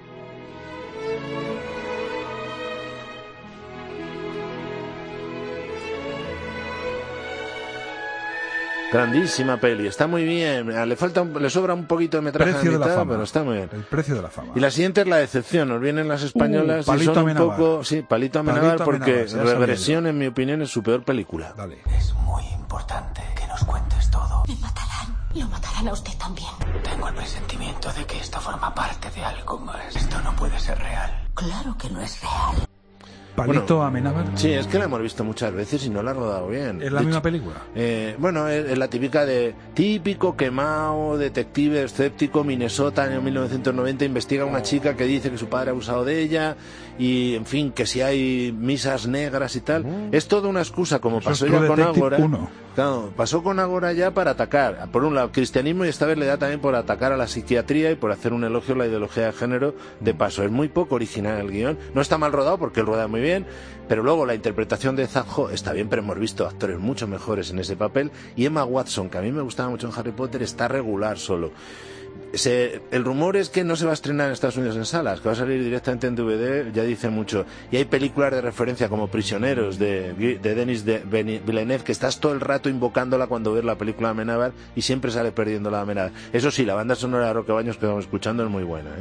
Grandísima peli, está muy bien. Le falta, un, le sobra un poquito de metraje Precio de mitad, de la fama. pero está muy bien. El precio de la fama. Y la siguiente es La decepción. Nos vienen las españolas uh, y son un Amenábar. poco, sí, Palito Amenábar, Palito porque Amenábar, Regresión, en mi opinión, es su peor película. Dale. Es muy importante que nos cuentes todo. Me matarán. Lo matarán a usted también. Tengo el presentimiento de que esto forma parte de algo más. Esto no puede ser real. Claro que no es real. Palito bueno, Amenábar. Sí, es que la hemos visto muchas veces y no la ha rodado bien. ¿Es la de misma hecho, película? Eh, bueno, es, es la típica de típico quemado, detective escéptico, Minnesota, año mil novecientos noventa, investiga a una chica que dice que su padre ha abusado de ella y, en fin, que si hay misas negras y tal. Uh-huh. Es toda una excusa, como Eso pasó es ya True con Detective Ágora. uno. Claro, pasó con Ágora ya para atacar, por un lado, el cristianismo, y esta vez le da también por atacar a la psiquiatría y por hacer un elogio a la ideología de género de paso. Es muy poco original el guión. No está mal rodado porque él rueda muy bien, pero luego la interpretación de Zajo está bien, pero hemos visto actores mucho mejores en ese papel. Y Emma Watson, que a mí me gustaba mucho en Harry Potter, está regular solo. Se, el rumor es que no se va a estrenar en Estados Unidos en salas, que va a salir directamente en D V D, ya dice mucho. Y hay películas de referencia como Prisioneros de, de Denis de Villeneuve, que estás todo el rato invocándola cuando ves la película de Amenábar y siempre sale perdiendo la Amenábar. Eso sí, la banda sonora de Roque Baños que estamos escuchando es muy buena,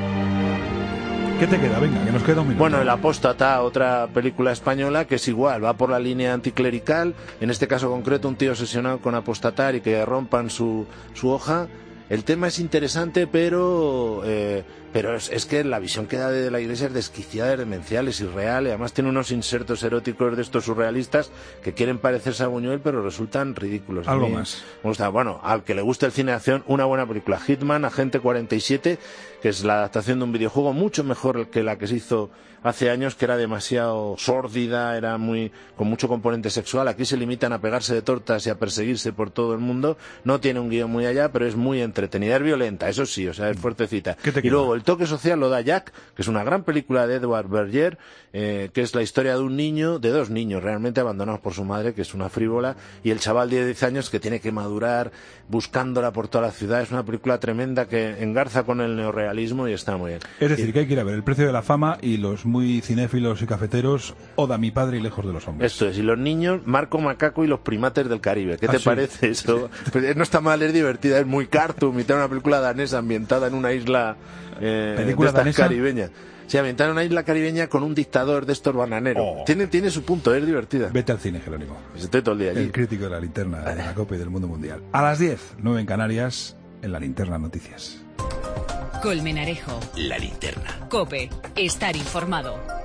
¿eh? ¿Qué te queda? Venga, que nos queda un minuto. Bueno, El Apóstata, otra película española que es igual, va por la línea anticlerical, en este caso concreto un tío obsesionado con apostatar y que rompan su, su hoja. El tema es interesante, pero eh, pero es, es que la visión que da de la Iglesia es desquiciada, es demencial, es irreal, y además tiene unos insertos eróticos de estos surrealistas que quieren parecerse a Buñuel, pero resultan ridículos. Algo más. Me gusta, bueno, al que le guste el cine de acción, una buena película, Hitman, Agente cuarenta y siete, que es la adaptación de un videojuego mucho mejor que la que se hizo hace años, que era demasiado sórdida, era muy con mucho componente sexual. Aquí se limitan a pegarse de tortas y a perseguirse por todo el mundo. No tiene un guión muy allá, pero es muy entretenida. Es violenta, eso sí, o sea, es fuertecita. Y luego el toque social lo da Jack, que es una gran película de Edward Berger, eh, que es la historia de un niño, de dos niños realmente abandonados por su madre, que es una frívola, y el chaval de diez años que tiene que madurar buscándola por toda la ciudad. Es una película tremenda que engarza con el neorrealismo y está muy bien. Es decir, y, que hay que ir a ver El precio de la fama y los muy cinéfilos y cafeteros, Oda mi padre y Lejos de los hombres. Esto es, y los niños, Marco Macaco y los primates del Caribe. ¿Qué ¿Ah, te sí? parece eso? Pues no está mal, es divertida, es muy cartoon, mitad una película danesa ambientada en una isla eh, ¿Película de estas danesa? caribeña. Sí, ambientada en una isla caribeña con un dictador de estos bananeros. Oh. Tiene, tiene su punto, es divertida. Vete al cine, Jerónimo. Pues estoy todo el día allí. El crítico de la linterna de la Copa y del mundo mundial. A las diez, nueve en Canarias, en la Linterna Noticias. Colmenarejo. La Linterna. COPE. Estar informado.